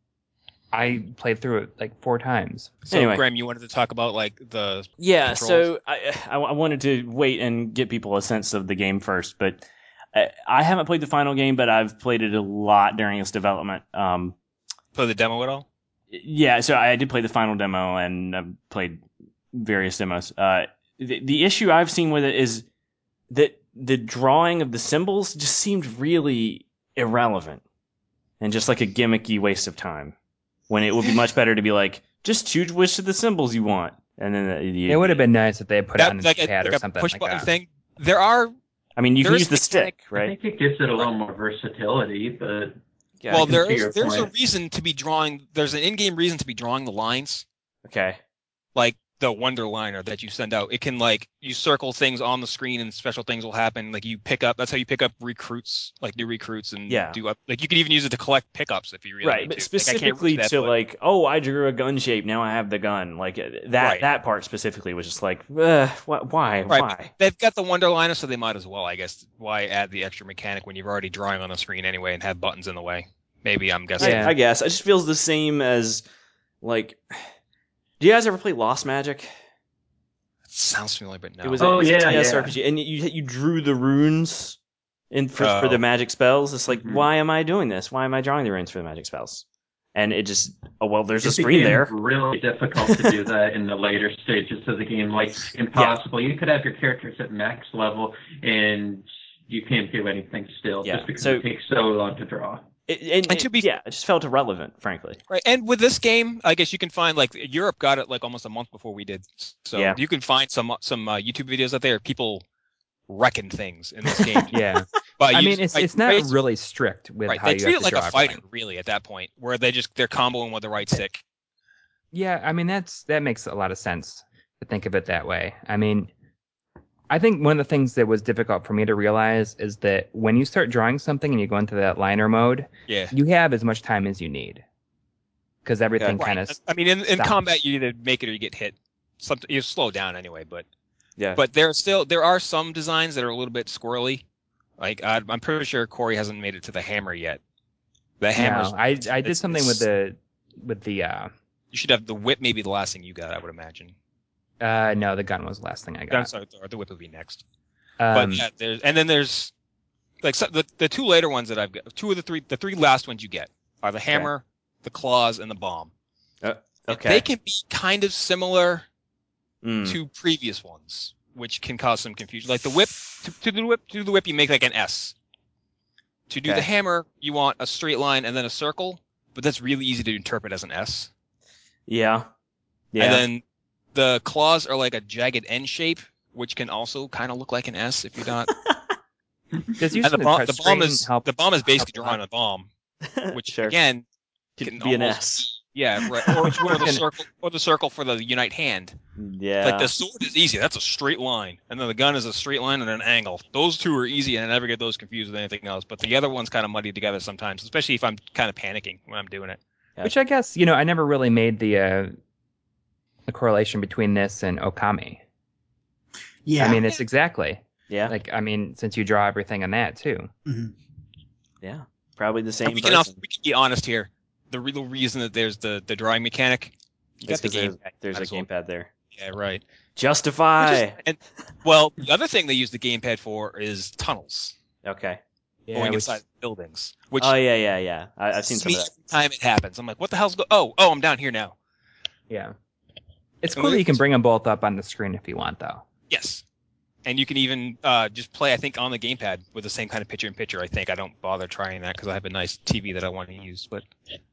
I played through it like four times. So, Anyway. Graham, you wanted to talk about like the Yeah, controls? so I, I I wanted to wait and get people a sense of the game first, but I, I haven't played the final game, but I've played it a lot during its development. Um, play the demo at all. yeah, so I did play the final demo and I've played various demos. Uh, the, the issue I've seen with it is that the drawing of the symbols just seemed really irrelevant and just like a gimmicky waste of time. When it would be much better to be like, just choose which of the symbols you want, and then uh, you, It would have been nice if they had put it That, on a like, a, pad like or a something push like button that. thing. There are I mean, you can There's use the mechanic- stick, I right? think it gives it a little more versatility, but Yeah, well, can there see is your there's a point. reason to be drawing. There's an in-game reason to be drawing the lines, okay. like the Wonder Liner that you send out. It can like you circle things on the screen and special things will happen. Like you pick up. That's how you pick up recruits, like new recruits, and Yeah. do up. Like you can even use it to collect pickups if you really Right, need but to. Like, I can't specifically reach that, to but- like, oh, I drew a gun shape, now I have the gun. Like uh, that Right. that part specifically was just like, uh, wh- why, Right. why? They've got the Wonder Liner, so they might as well, I guess. Why add the extra mechanic when you're already drawing on the screen anyway and have buttons in the way? Maybe I'm guessing. Yeah. I, I guess it just feels the same as like. Do you guys ever play Lost Magic? It sounds familiar, but no. It was Oh, a, it was a yeah, T S yeah. R P G, and you you drew the runes in for, for Oh. the magic spells. It's like, Mhm. why am I doing this? Why am I drawing the runes for the magic spells? And it just, oh well, there's a it screen became there. really difficult to do that in the later stages of the game. Like impossible. You could have your characters at max level, and you can't do anything still, Yeah, just because so- it takes so long to draw. It, and, And to it- be- yeah, it just felt irrelevant, frankly. Right, and with this game, I guess you can find like Europe got it like almost a month before we did, so Yeah. you can find some some uh, YouTube videos out there of people wrecking things in this game. Yeah. But I you- mean, it's like, it's not basically- really strict with right. how They you treat have it to like draw a fighter, everything. really, at that point, where they just they're comboing with the right stick. Yeah, I mean that's that makes a lot of sense to think of it that way. I mean, I think one of the things that was difficult for me to realize is that when you start drawing something and you go into that liner mode, Yeah. you have as much time as you need because everything kind of. I mean, in, in stops. combat, you either make it or you get hit. Something you slow down anyway, but Yeah. but there are still there are some designs that are a little bit squirrely. Like I, I'm pretty sure Corey hasn't made it to the hammer yet. The hammer's No, I I did it's- something it's- with the with the uh You should have the whip. Maybe the last thing you got, I would imagine. uh no the gun was the last thing I I'm got. sorry, or the whip would be next. Um, But yeah, there's and then there's like so, the the two later ones that I've got. Two of the three, the three last ones you get are the hammer, the claws, and the bomb. Okay. They can be kind of similar Mm. to previous ones, which can cause some confusion. Like the whip, to, to the whip, to the whip, you make like an S. To do Okay. the hammer, you want a straight line and then a circle, but that's really easy to interpret as an S. Yeah. Yeah. And then the claws are like a jagged N shape, which can also kind of look like an S if you're not. does And the, using bomb, touch the bomb screen is help? the bomb is basically help a lot? drawing a bomb, which sure. again could can be an almost S. yeah, right. Or, Which or the one? circle, or the circle for the unite hand. Yeah. Like the sword is easy. That's a straight line, and then the gun is a straight line and an angle. Those two are easy, and I never get those confused with anything else. But the other one's kind of muddied together sometimes, especially if I'm kind of panicking when I'm doing it. Which I guess you know I never really made the uh, the correlation between this and Okami. Yeah. I mean, it's exactly yeah. like I mean, since you draw everything on that too. Mhm. yeah. Probably the same And we can person. also we can be honest here. The real reason that there's the the drawing mechanic, you It's got the 'cause game. there's, there's Might a as well. gamepad there. Yeah, right. Justify. Which is- and well, the other thing they use the gamepad for is tunnels Okay. Yeah, going which- inside buildings. Which Oh yeah, yeah, yeah. I, I've seen some me of that. every time it happens. I'm like, what the hell's go? Oh, oh, I'm down here now. yeah. It's And cool that we- you can bring them both up on the screen if you want, though. Yes. And you can even uh, just play, I think, on the gamepad with the same kind of picture-in-picture. I think I don't bother trying that because I have a nice T V that I want to use. But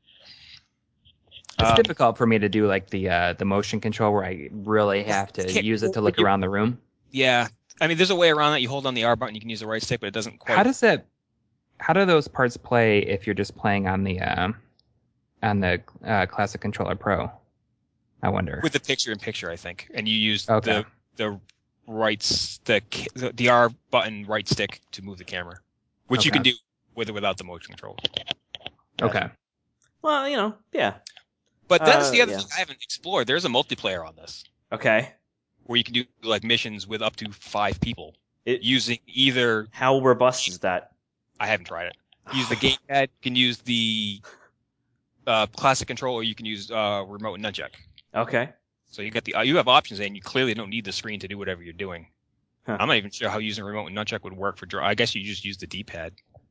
It's Um, difficult for me to do like the uh, the motion control where I really have to can't- use it to look you- around the room. yeah, I mean, there's a way around that. You hold on the R button, you can use the right stick, but it doesn't quite. How does that? How do those parts play if you're just playing on the uh, on the uh, Classic Controller Pro? I wonder. with the picture-in-picture, I think, and you use Okay. the the right stick, the, the R button right stick to move the camera, which you Okay. can do with or without the motion control. Okay. Well, you know, yeah. But that's Uh, the other yeah. thing I haven't explored. There's a multiplayer on this Okay. where you can do like missions with up to five people It, using either. how robust is that? I haven't tried it. Use the gamepad. You can use the uh, classic control, or you can use uh, remote nunchuck. Okay. So you got the uh, you have options, and you clearly don't need the screen to do whatever you're doing. Huh. I'm not even sure how using a remote nunchuck would work for draw. I guess you just use the D-pad.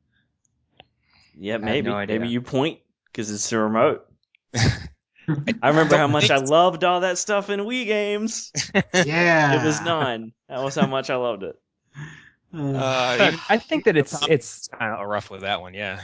Yeah, have maybe. no idea. Maybe you point because it's a remote. I remember how much I loved all that stuff in Wii games. Yeah. It was none. That was how much I loved it. Uh, Uh, But even I think that it's it's. kind of rough with that one, yeah.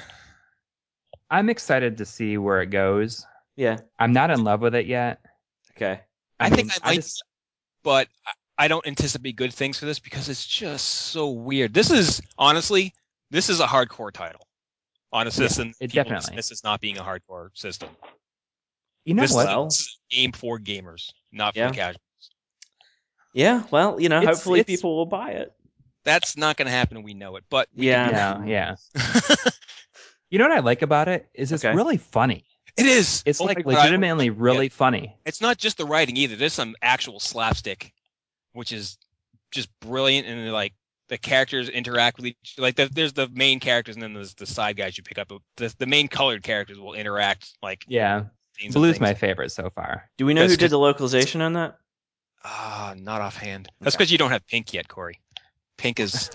I'm excited to see where it goes. Yeah. I'm not in love with it yet. Okay. I, think I might, just but I- I don't anticipate good things for this because it's just so weird. This is honestly, this is a hardcore title on a system. it people definitely- dismiss as not being a hardcore system. you know this, what? is a, Well- this is a game for gamers, not for Yeah. the casuals. Yeah. Well, you know, It's- hopefully it's- people will buy it. That's not going to happen, and we know it. But we Yeah. can Yeah, yeah. You know what I like about it is it's Okay. really funny. it is. It's Oh like my God, I- legitimately really funny. It's not just the writing either. There's some actual slapstick, which is just brilliant, and like the characters interact with each. Like the, there's the main characters, and then there's the side guys you pick up. The, the main colored characters will interact like Yeah, scenes and Blue's things. my favorite so far. Do we know That's who did just- the localization on that? Ah, not offhand. That's Okay. because you don't have Pink yet, Corey. Pink is.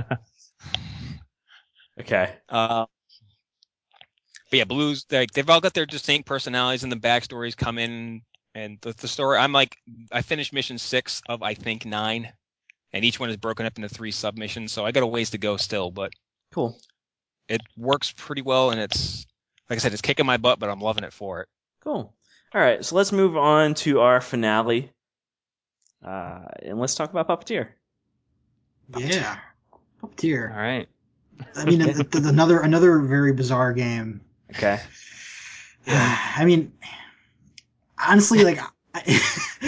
Okay. uh, but yeah, Blues. Like they've all got their distinct personalities, and the backstories come in, and the, the story. I'm like, I finished mission six of I think nine, and each one is broken up into three submissions. So I got a ways to go still, but Cool. it works pretty well, and it's like I said, it's kicking my butt, but I'm loving it for it. Cool. All right, so let's move on to our finale, uh, and let's talk about Puppeteer. Yeah, Puppeteer. All right. I mean, th- th- another another very bizarre game. Okay. I mean, honestly, like I,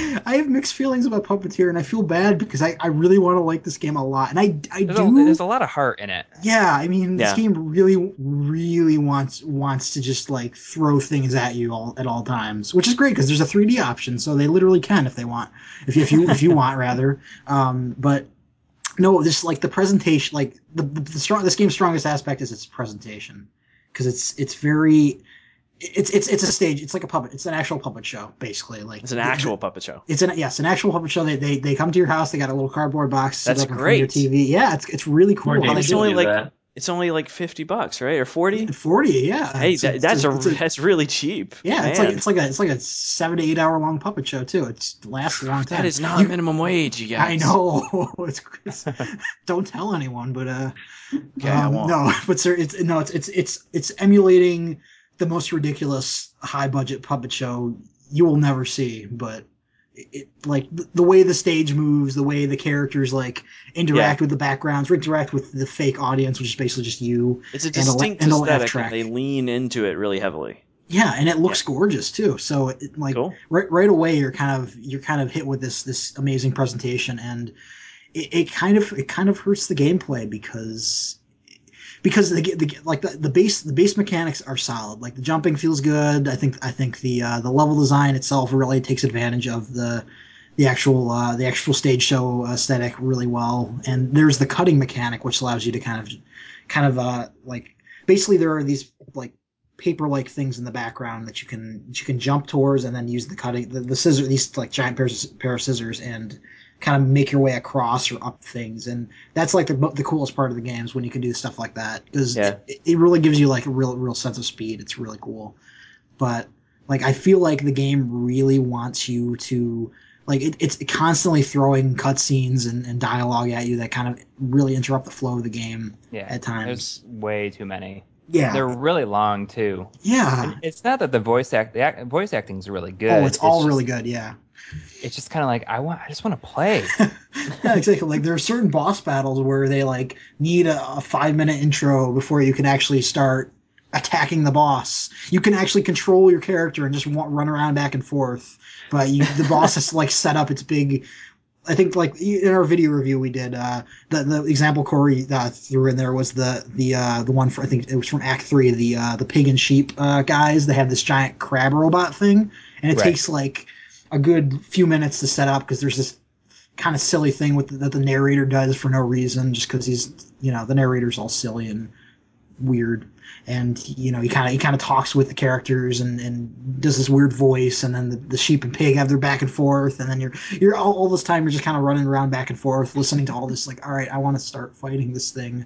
I have mixed feelings about Puppeteer, and I feel bad because I, I really want to like this game a lot, and I I There's, do. a, there's a lot of heart in it. Yeah, I mean, this Yeah. game really, really wants wants to just like throw things at you all at all times, which is great because there's a three D option, so they literally can if they want, if you if you, if you want rather. Um, but no, this like the presentation, like the the, the strong this game's strongest aspect is its presentation because it's it's very. It's it's it's a stage. It's like a puppet. It's an actual puppet show, basically. Like It's an the- actual the- puppet show. It's an yes, an actual puppet show. They they, they come to your house. They got a little cardboard box set That's up in front of your great. T V. Yeah, it's it's really cool. More how they games it's do only it. do like that. it's only like fifty bucks, right, or forty? forty. Yeah, Hey, It's that, that's a, it's that's really cheap. yeah. It's Man. like it's like a it's like a seven to eight hour long puppet show too. It's it lasts a long time. That is not You- minimum wage, you guys. I know. it's, it's, don't tell anyone, but uh, Okay, I um, won't. no, but sir, it's no, it's it's it's it's emulating the most ridiculous high budget puppet show you will never see. But it, it like the, the way the stage moves, the way the characters like interact with the backgrounds, interact with the fake audience, which is basically just you. It's a and a le- distinct and a laugh aesthetic, track. and they lean into it really heavily. Yeah, and it looks Yeah. gorgeous too. So it, like Cool. right right away, you're kind of you're kind of hit with this this amazing presentation, and it, it kind of it kind of hurts the gameplay because because the, the like the, the base the base mechanics are solid. Like the jumping feels good. I think I think the uh, the level design itself really takes advantage of the the actual uh, the actual stage show aesthetic really well. And there's the cutting mechanic, which allows you to kind of kind of uh, like basically there are these like paper like things in the background that you can that you can jump towards and then use the cutting the, the scissors these like giant pairs pair of scissors and kind of make your way across or up things, and that's like the the coolest part of the game is when you can do stuff like that because Yeah. it, it really gives you like a real real sense of speed. It's really cool, but like I feel like the game really wants you to like it, it's constantly throwing cutscenes and, and dialogue at you that kind of really interrupt the flow of the game Yeah. at times. There's way too many. Yeah, They're really long too. yeah. And it's not that the voice act the act, voice acting is really good. Oh, it's all just, really good. Yeah. It's just kind of like I want. I just want to play. Yeah, exactly. Like there are certain boss battles where they like need a, a five minute intro before you can actually start attacking the boss. You can actually control your character and just wa- run around back and forth, but you, the boss has to like set up its big. I think like in our video review we did, uh, the the example Corey uh, threw in there was the the uh, the one for I think it was from Act Three, the uh, the pig and sheep uh, guys. They have this giant crab robot thing, and it Right. takes like a good few minutes to set up because there's this kind of silly thing with that the narrator does for no reason, just because he's you know the narrator's all silly and weird, and you know he kind of he kind of talks with the characters and, and does this weird voice, and then the, the sheep and pig have their back and forth, and then you're you're all, all this time you're just kind of running around back and forth listening to all this like all right I want to start fighting this thing.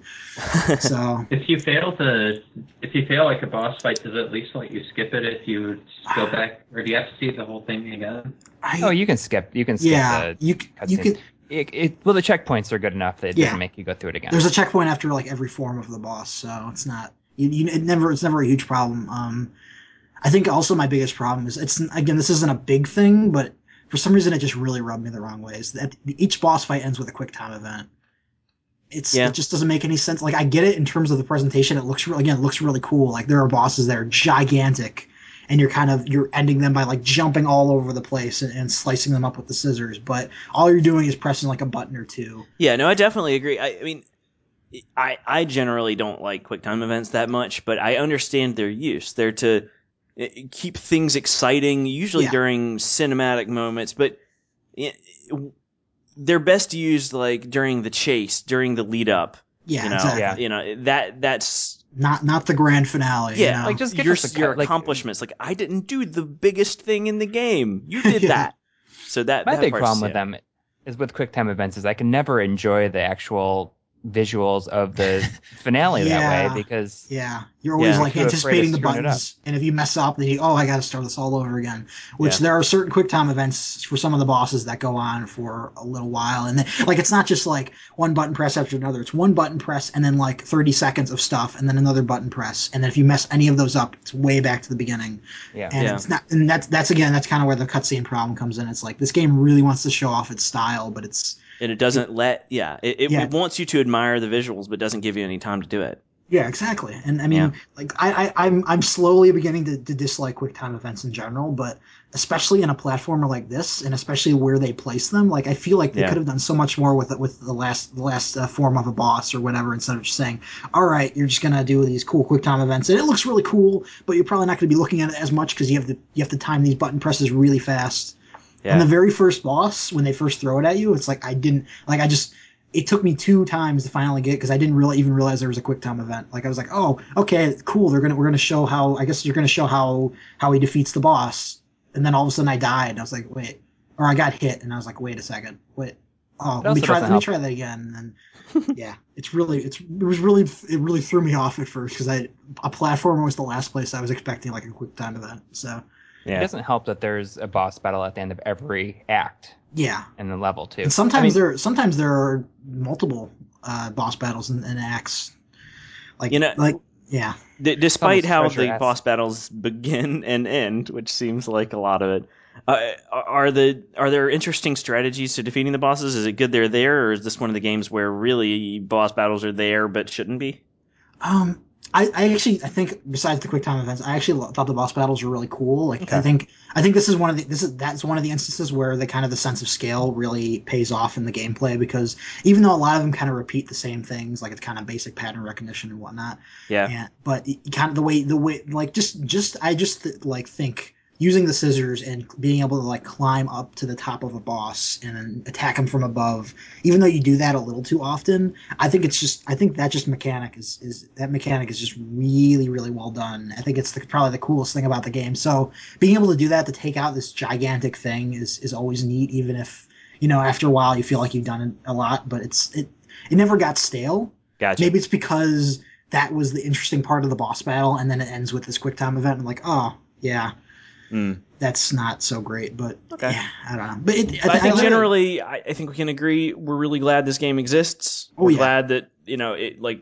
So If you fail to, if you fail like a boss fight, does it at least let you skip it if you go back, or do you have to see the whole thing again? I, Oh, you can skip. You can skip yeah the you you cutscenes. can It, it, well, the checkpoints are good enough that it Yeah. doesn't make you go through it again. there's a checkpoint after like every form of the boss, so it's not you, you it never it's never a huge problem. Um, I think also my biggest problem is it's again this isn't a big thing, but for some reason it just really rubbed me the wrong way. Is that each boss fight ends with a quick time event. It's Yeah. it just doesn't make any sense. Like I get it in terms of the presentation. It looks really, again it looks really cool. Like there are bosses that are gigantic, and you're kind of you're ending them by like jumping all over the place and, and slicing them up with the scissors. But all you're doing is pressing like a button or two. Yeah, no, I definitely agree. I, I mean, I I generally don't like QuickTime events that much, but I understand their use. They're to uh, keep things exciting, usually Yeah. during cinematic moments, but it, they're best used like during the chase, during the lead up. Yeah, You know, exactly. Yeah. you know that that's Not not the grand finale. yeah, you know? Like, just give your us a your cut- like- accomplishments. Like I didn't do the biggest thing in the game. You did Yeah. that. So that My that big part's- problem with yeah. them is with QuickTime events is I can never enjoy the actual visuals of the finale Yeah. that way because Yeah, you're always Yeah. like Too afraid of anticipating the screwing it up. buttons, and if you mess up, then you oh, I got to start this all over again. Which Yeah. there are certain quick time events for some of the bosses that go on for a little while, and then like it's not just like one button press after another. It's one button press and then like thirty seconds of stuff, and then another button press, and then if you mess any of those up, it's way back to the beginning. yeah. And Yeah. it's not, and that's that's again that's kind of where the cutscene problem comes in. It's like this game really wants to show off its style, but it's And it doesn't let, yeah, it, it, Yeah. it wants you to admire the visuals, but doesn't give you any time to do it. Yeah, exactly. And I mean, Yeah. like I, I, I'm I'm slowly beginning to, to dislike QuickTime events in general, but especially in a platformer like this, and especially where they place them, like I feel like they Yeah. could have done so much more with it with the last the last uh, form of a boss or whatever, instead of just saying, all right, you're just gonna do these cool QuickTime events, and it looks really cool, but you're probably not gonna be looking at it as much because you have to you have to time these button presses really fast. Yeah. And the very first boss, when they first throw it at you, it's like I didn't like I just it took me two times to finally get because I didn't really even realize there was a quick time event. Like I was like, oh, okay, cool. They're gonna we're gonna show how I guess you're gonna show how how he defeats the boss. And then all of a sudden I died. And I was like, wait, or I got hit, and I was like, wait a second, wait. Oh, It let me also try. doesn't Let me help. try that again. And then, yeah, it's really, it's it was really, it really threw me off at first because I a platformer was the last place I was expecting like a quick time event. So It Yeah. doesn't help that there's a boss battle at the end of every act yeah, in the level too. and sometimes I mean, there sometimes there are multiple uh, boss battles and, and acts. Like You know- like yeah. D- despite almost how the treasure-esque. boss battles begin and end, which seems like a lot of it, uh, are the are there interesting strategies to defeating the bosses? Is it good they're there, or is this one of the games where really boss battles are there but shouldn't be? Um, I, I actually I think besides the quick time events, I actually lo- thought the boss battles were really cool. Like Okay. I think I think this is one of the this is that's one of the instances where the kind of the sense of scale really pays off in the gameplay because even though a lot of them kind of repeat the same things, like it's kind of basic pattern recognition and whatnot. Yeah. And, but it- kind of the way the way like just just I just th- like think using the scissors and being able to like climb up to the top of a boss and then attack him from above, even though you do that a little too often, I think it's just I think that just mechanic is is that mechanic is just really really well done. I think it's the, probably the coolest thing about the game. So being able to do that to take out this gigantic thing is is always neat, even if you know after a while you feel like you've done it a lot, but it's it it never got stale. Gotcha. Maybe it's because that was the interesting part of the boss battle, and then it ends with this quick time event. And I'm like, oh yeah, Mm. that's not so great. But Okay. yeah, I don't know. But it, But I think I- generally, I, I think we can agree. We're really glad this game exists. Oh, We're yeah. glad that you know it. Like,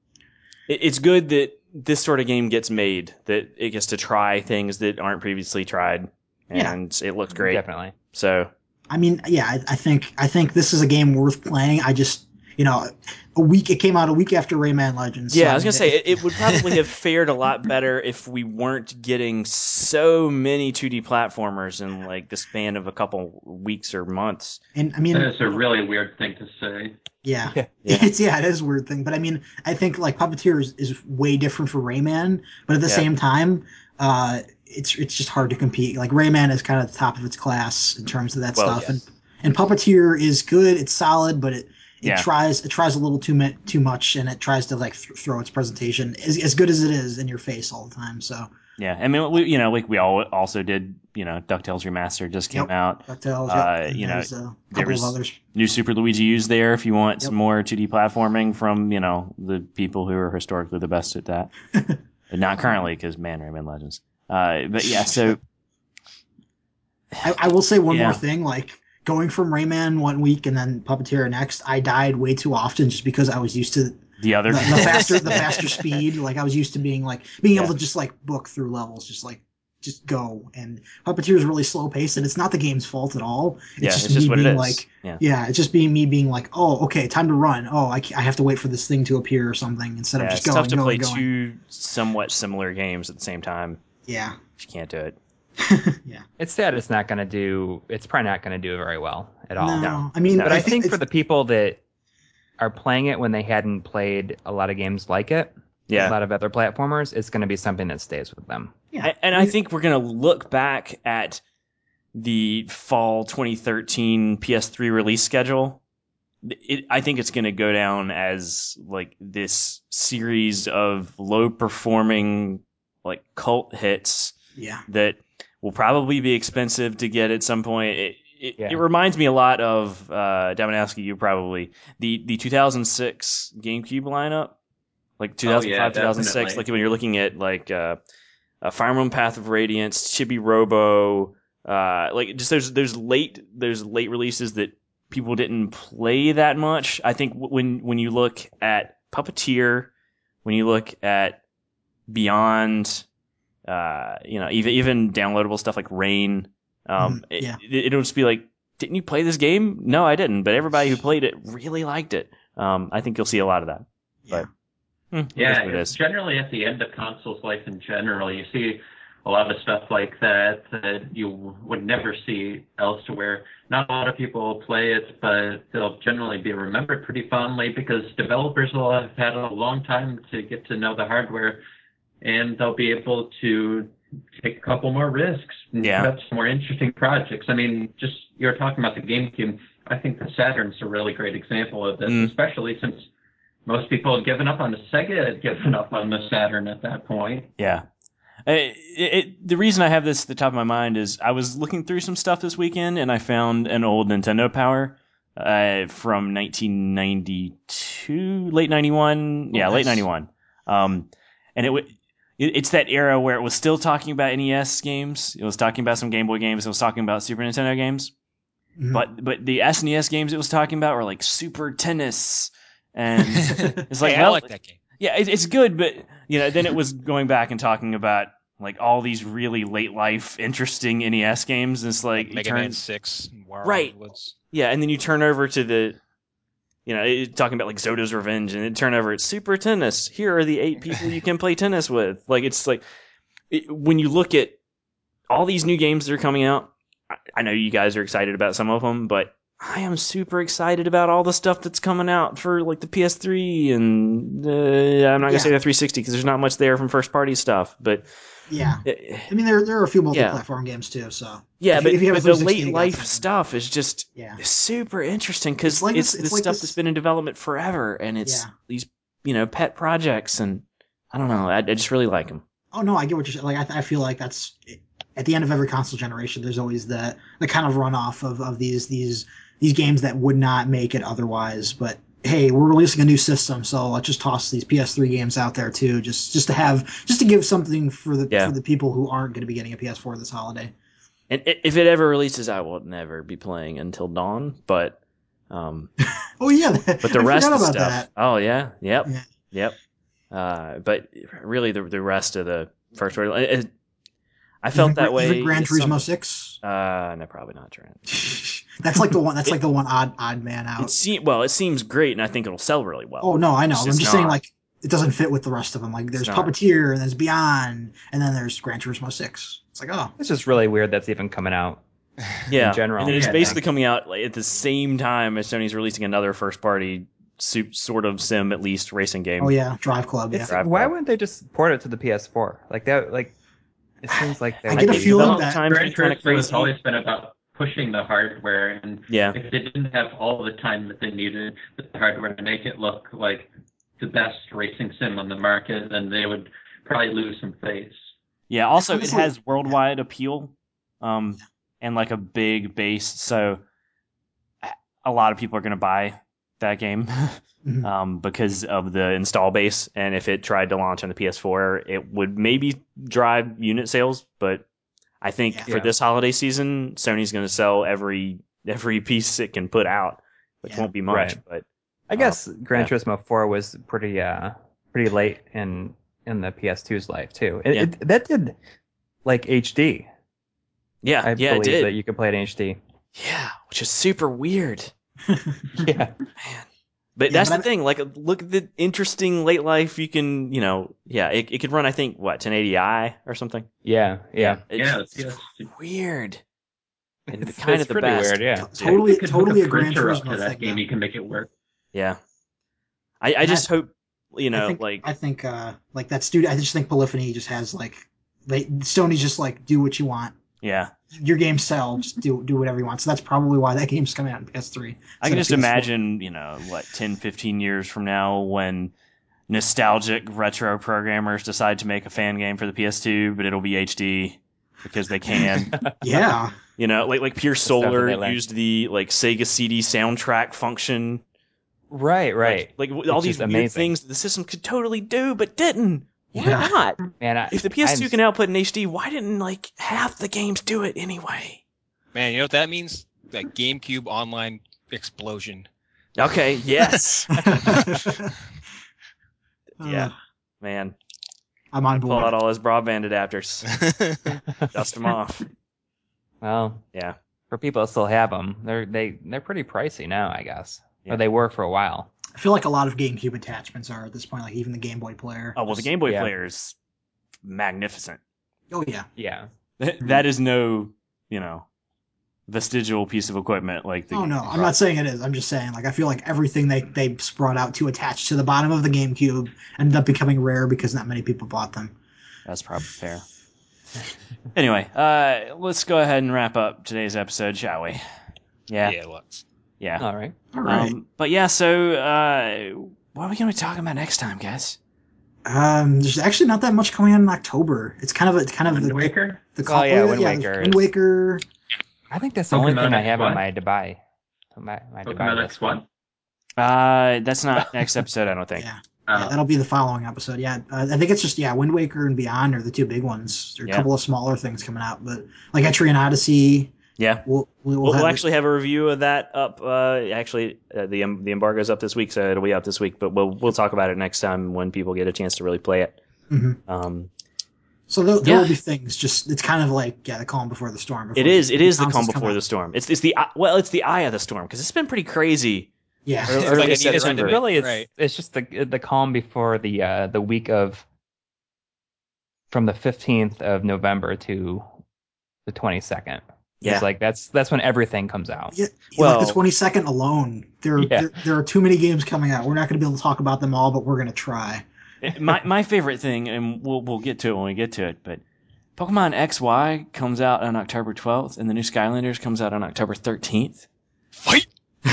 it, it's good that this sort of game gets made. That it gets to try things that aren't previously tried, Yeah. and it looks great. definitely. So I mean, yeah, I, I think I think this is a game worth playing. I just you know, a week it came out a week after Rayman Legends. yeah, so I was gonna mean, say it, it would probably have fared a lot better if we weren't getting so many two D platformers in like the span of a couple weeks or months. And I mean, That is a really weird thing to say. yeah. Yeah. Yeah. It's yeah, it is a weird thing. But I mean, I think like Puppeteer is, is way different for Rayman, but at the Yeah. same time, uh, it's it's just hard to compete. Like Rayman is kind of the top of its class in terms of that Well, stuff, yes. and and Puppeteer is good. It's solid, but it it Yeah. tries it tries a little too mi- too much, and it tries to like th- throw its presentation as, as good as it is in your face all the time. So Yeah, I mean, we you know, like we all also did. You know, DuckTales Remastered just came Yep. out. DuckTales, Uh, yep. and you know, there's a there couple of was- others. New Super Luigi U's there if you want Yep. some more two D platforming from you know the people who are historically the best at that. But not currently, because man, Rayman Legends. Uh, but yeah, so I, I will say one Yeah. more thing, like going from Rayman one week and then Puppeteer next, I died way too often just because I was used to the, the other the people, faster the faster speed. Like I was used to being like being able Yeah. to just like book through levels, just like just go. And Puppeteer is really slow paced, and it's not the game's fault at all. It's yeah, just it's just me what it being is. like, yeah, yeah, it's just being me being like, oh, okay, time to run. Oh, I, ca- I have to wait for this thing to appear or something instead yeah of it's just tough going, to play going, going. two somewhat similar games at the same time. Yeah, You can't do it. yeah. It's sad it's not going to do, it's probably not going to do very well at all. No, No. I mean, No. But I, think, for it's- the people that are playing it when they hadn't played a lot of games like it, Yeah, a lot of other platformers, it's going to be something that stays with them. yeah, A- and I think we're gonna look back at the fall twenty thirteen P S three release schedule. It, I think it's gonna go down as like this series of low performing like cult hits yeah. that will probably be expensive to get at some point. It, it, Yeah. it reminds me a lot of uh, Damanowski. You probably the the two thousand six GameCube lineup, like two thousand five, Oh, yeah, two thousand six. definitely. Like when you're looking at like uh, uh, Fire Emblem Path of Radiance, Chibi Robo, uh, like just there's there's late there's late releases that people didn't play that much. I think w- when when you look at Puppeteer, when you look at Beyond, uh, you know, even even downloadable stuff like Rain, um, Mhm, it, yeah. it, it'll just be like, didn't you play this game? No, I didn't. But everybody who played it really liked it. Um, I think you'll see a lot of that. Yeah. Hmm, it Yeah, is what it it's is. generally at the end of consoles life in general, you see a lot of stuff like that that you would never see elsewhere. Not a lot of people play it, but they'll generally be remembered pretty fondly because developers will have had a long time to get to know the hardware, and they'll be able to take a couple more risks and Yeah. put up some more interesting projects. I mean, just you're talking about the GameCube. I think the Saturn's a really great example of this, Mm. especially since most people had given up on the Sega, had given up on the Saturn at that point. Yeah. It, it, the reason I have this at the top of my mind is I was looking through some stuff this weekend and I found an old Nintendo Power uh, from nineteen ninety-two, late ninety-one. Oh, Yeah, late nice. ninety-one. Um, and it, w- it it's that era where it was still talking about N E S games. It was talking about some Game Boy games. It was talking about Super Nintendo games. Mhm. But but the S N E S games it was talking about were like Super Tennis. And it's like, Hey, I well, like that game. yeah, it, it's good, but you know, then it was going back and talking about like all these really late life, interesting N E S games. And it's like, Like you Mega turn, Man Six, War Right. Woods. yeah, and then you turn over to the, you know, it, talking about like Zoda's Revenge, and then turn over it's Super Tennis. Here are the eight people you can play tennis with. Like it's like it, when you look at all these new games that are coming out. I, I know you guys are excited about some of them, but I am super excited about all the stuff that's coming out for like the P S three and uh, I'm not gonna Yeah. say the three sixty because there's not much there from first party stuff. But Yeah. uh, I mean, there there are a few Yeah. multi-platform games too. So yeah, if, but, you- if you have a but the three sixty, late you got life something. stuff is just Yeah. super interesting because It's like it's this- the it's like stuff this- that's been in development forever, and it's Yeah. these you know pet projects, and I don't know, I, I just really like them. Oh no, I get what you're saying. Like I, I feel like that's at the end of every console generation. There's always the the kind of runoff of, of these these these games that would not make it otherwise. But hey, we're releasing a new system, so let's just toss these P S three games out there too, just just to have just to give something for the Yeah. for the people who aren't going to be getting a P S four this holiday. And i- if it ever releases, I will never be playing Until Dawn, but. Um, Oh yeah, that, But the I rest forgot of the about stuff. that. Oh yeah, yep, Yeah. yep. Uh, but really, the the rest of the first order, it, it- I Even, felt that Gra- way. even Gran this Turismo summer. six. Uh, no, probably not Trent. That's like the one. That's It- like the one odd odd man out. It se- well, it seems great, and I think it'll sell really well. Oh no, I know. It's I'm just just saying, not. like it doesn't fit with the rest of them. Like there's It's not. Puppeteer, and there's Beyond, and then there's Gran Turismo six. It's like, oh, It's just really weird that's even coming out. Yeah, in general. and then it's Yeah. basically coming out like, at the same time as Sony's releasing another first-party soup, sort of sim, at least racing game. oh yeah, Drive Club. Yeah, It's, Drive why Club. wouldn't they just port it to the P S four? Like that, like it seems like they I would get a be- feeling Development that- times Gran get kind of Turismo has crazy. always been about pushing the hardware, and Yeah, if they didn't have all the time that they needed with the hardware to make it look like the best racing sim on the market, then they would probably lose some face. yeah. Also, Honestly, it has worldwide appeal, um, and like a big base, so a lot of people are going to buy that game. Mhm. um, because of the install base. And if it tried to launch on the P S four, it would maybe drive unit sales. But I think Yeah. for Yeah. this holiday season, Sony's going to sell every every piece it can put out, which Yeah. won't be much. Right. But I guess Gran yeah. Turismo four was pretty uh pretty late in in the P S two's life too. It, Yeah. it, that did like H D. yeah, I yeah, it believe did. that you could play it in H D. Yeah, which is super weird. Yeah. Man. But Yeah, that's but the I- thing. Like, look at the interesting late life. You can, you know, yeah, it, it could run. I think what ten eighty i or something. Yeah. Yeah. It's Yeah, just yes. weird. And It's, kind it's of the pretty best. weird. Yeah. totally, You could hook totally a a Gran printer up Turismo to that thing. game. though. You can make it work. Yeah. I, I And just I- hope, you know, I think, like, I think, uh, like that studio. I just think Polyphony just has like, they Sony's just like, do what you want. yeah. Your game sells. Do do whatever you want. So that's probably why that game's coming out on P S three. I can instead of just P S four. imagine, you know, what, ten, fifteen years from now when nostalgic retro programmers decide to make a fan game for the P S two, but it'll be H D because they can. Yeah. You know, like like Pure stuff that Solar they like. used the like Sega C D soundtrack function. Right, right. Like, like all It's these just weird amazing. things that the system could totally do, but didn't. Why Yeah. not? Man, I, If the P S two I'm- can output in H D, why didn't like half the games do it anyway? Man, you know what that means? That GameCube online explosion. Okay, yes. yeah, Uh, man. I'm on Pull out board. all his broadband adapters, dust them off. well, Yeah. for people that still have them, they're they they're pretty pricey now, I guess, Yeah. or they were for a while. I feel like a lot of GameCube attachments are at this point, like even the Game Boy player. Oh well, the Game Boy Yeah. player is magnificent. Oh yeah. Yeah, That is no, you know, vestigial piece of equipment like the. Oh no, I'm not saying it is. I'm just saying like I feel like everything they they brought out to attach to the bottom of the GameCube ended up becoming rare because not many people bought them. That's probably fair. Anyway, uh, let's go ahead and wrap up today's episode, shall we? Yeah, Yeah, let's. yeah. all right. All right. Um, but yeah, so uh, what are we going to be talking about next time, guys? Um, there's actually not that much coming out in October. It's kind of it's kind of Wind the Waker? the Oh, yeah, Wind there's Waker Wind is- Waker. I think that's the only Pokemon thing I X have on what? my to buy. My, my to buy Pokemon list. X one? Uh, that's not next episode, I don't think. Yeah, Uh, yeah, that'll be the following episode. Yeah, uh, I think it's just yeah, Wind Waker and Beyond are the two big ones. There are a Yeah. couple of smaller things coming out, but like Etrian Odyssey. Yeah. We'll we'll, We'll, have we'll it- actually have a review of that up. Uh, actually, uh, the em- the embargo's up this week, so it'll be out this week. But we'll we'll talk about it next time when people get a chance to really play it. Mhm. Um, So there, there Yeah. will be things. Just it's kind of like yeah, the calm before the storm. Before it is it is the consoles calm come before out. the storm. It's it's the eye- well, it's the eye of the storm because it's been pretty crazy. Yeah, Early- It's early like I need to run September. to it. Really, it's Right. it's just the the calm before the uh, the week of from the fifteenth of November to the twenty-second. Yeah. It's like that's that's when everything comes out. yeah. Well- like the twenty-second alone, there, Yeah. there there are too many games coming out. We're not going to be able to talk about them all, but we're going to try. my my favorite thing, and we'll we'll get to it when we get to it, but Pokemon X Y comes out on October twelfth, and the new Skylanders comes out on October thirteenth. Fight!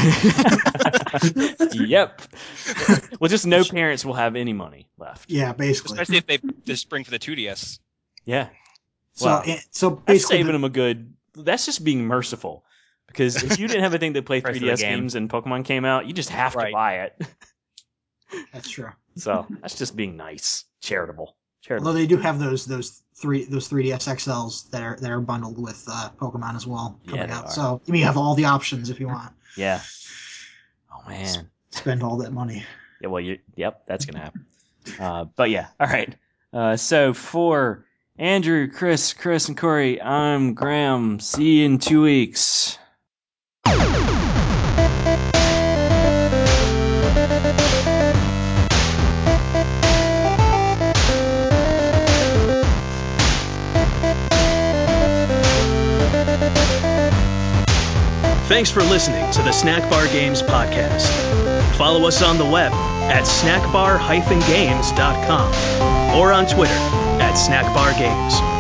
Yep. Well, just no parents will have any money left. Yeah, basically. Especially if they this spring for the two D S. Yeah. So Wow. eh, so That's basically, saving the- them a good. That's just being merciful. Because if you didn't have a thing to play Price of three D S the game. games and Pokemon came out, you just have to Right. buy it. that's true. So that's just being nice, charitable, charitable. Although they do have those those three those three D S X Ls that are that are bundled with uh, Pokemon as well Yeah, coming they out. are. So you have all the options if you want. Yeah. Oh man. Spend all that money. Yeah. Well, you. Yep. That's gonna happen. Uh, but yeah. All right. Uh, so for Andrew, Chris, Chris, and Corey, I'm Graham. See you in two weeks. Thanks for listening to the Snack Bar Games podcast. Follow us on the web at snack bar dash games dot com or on Twitter at snack bar games.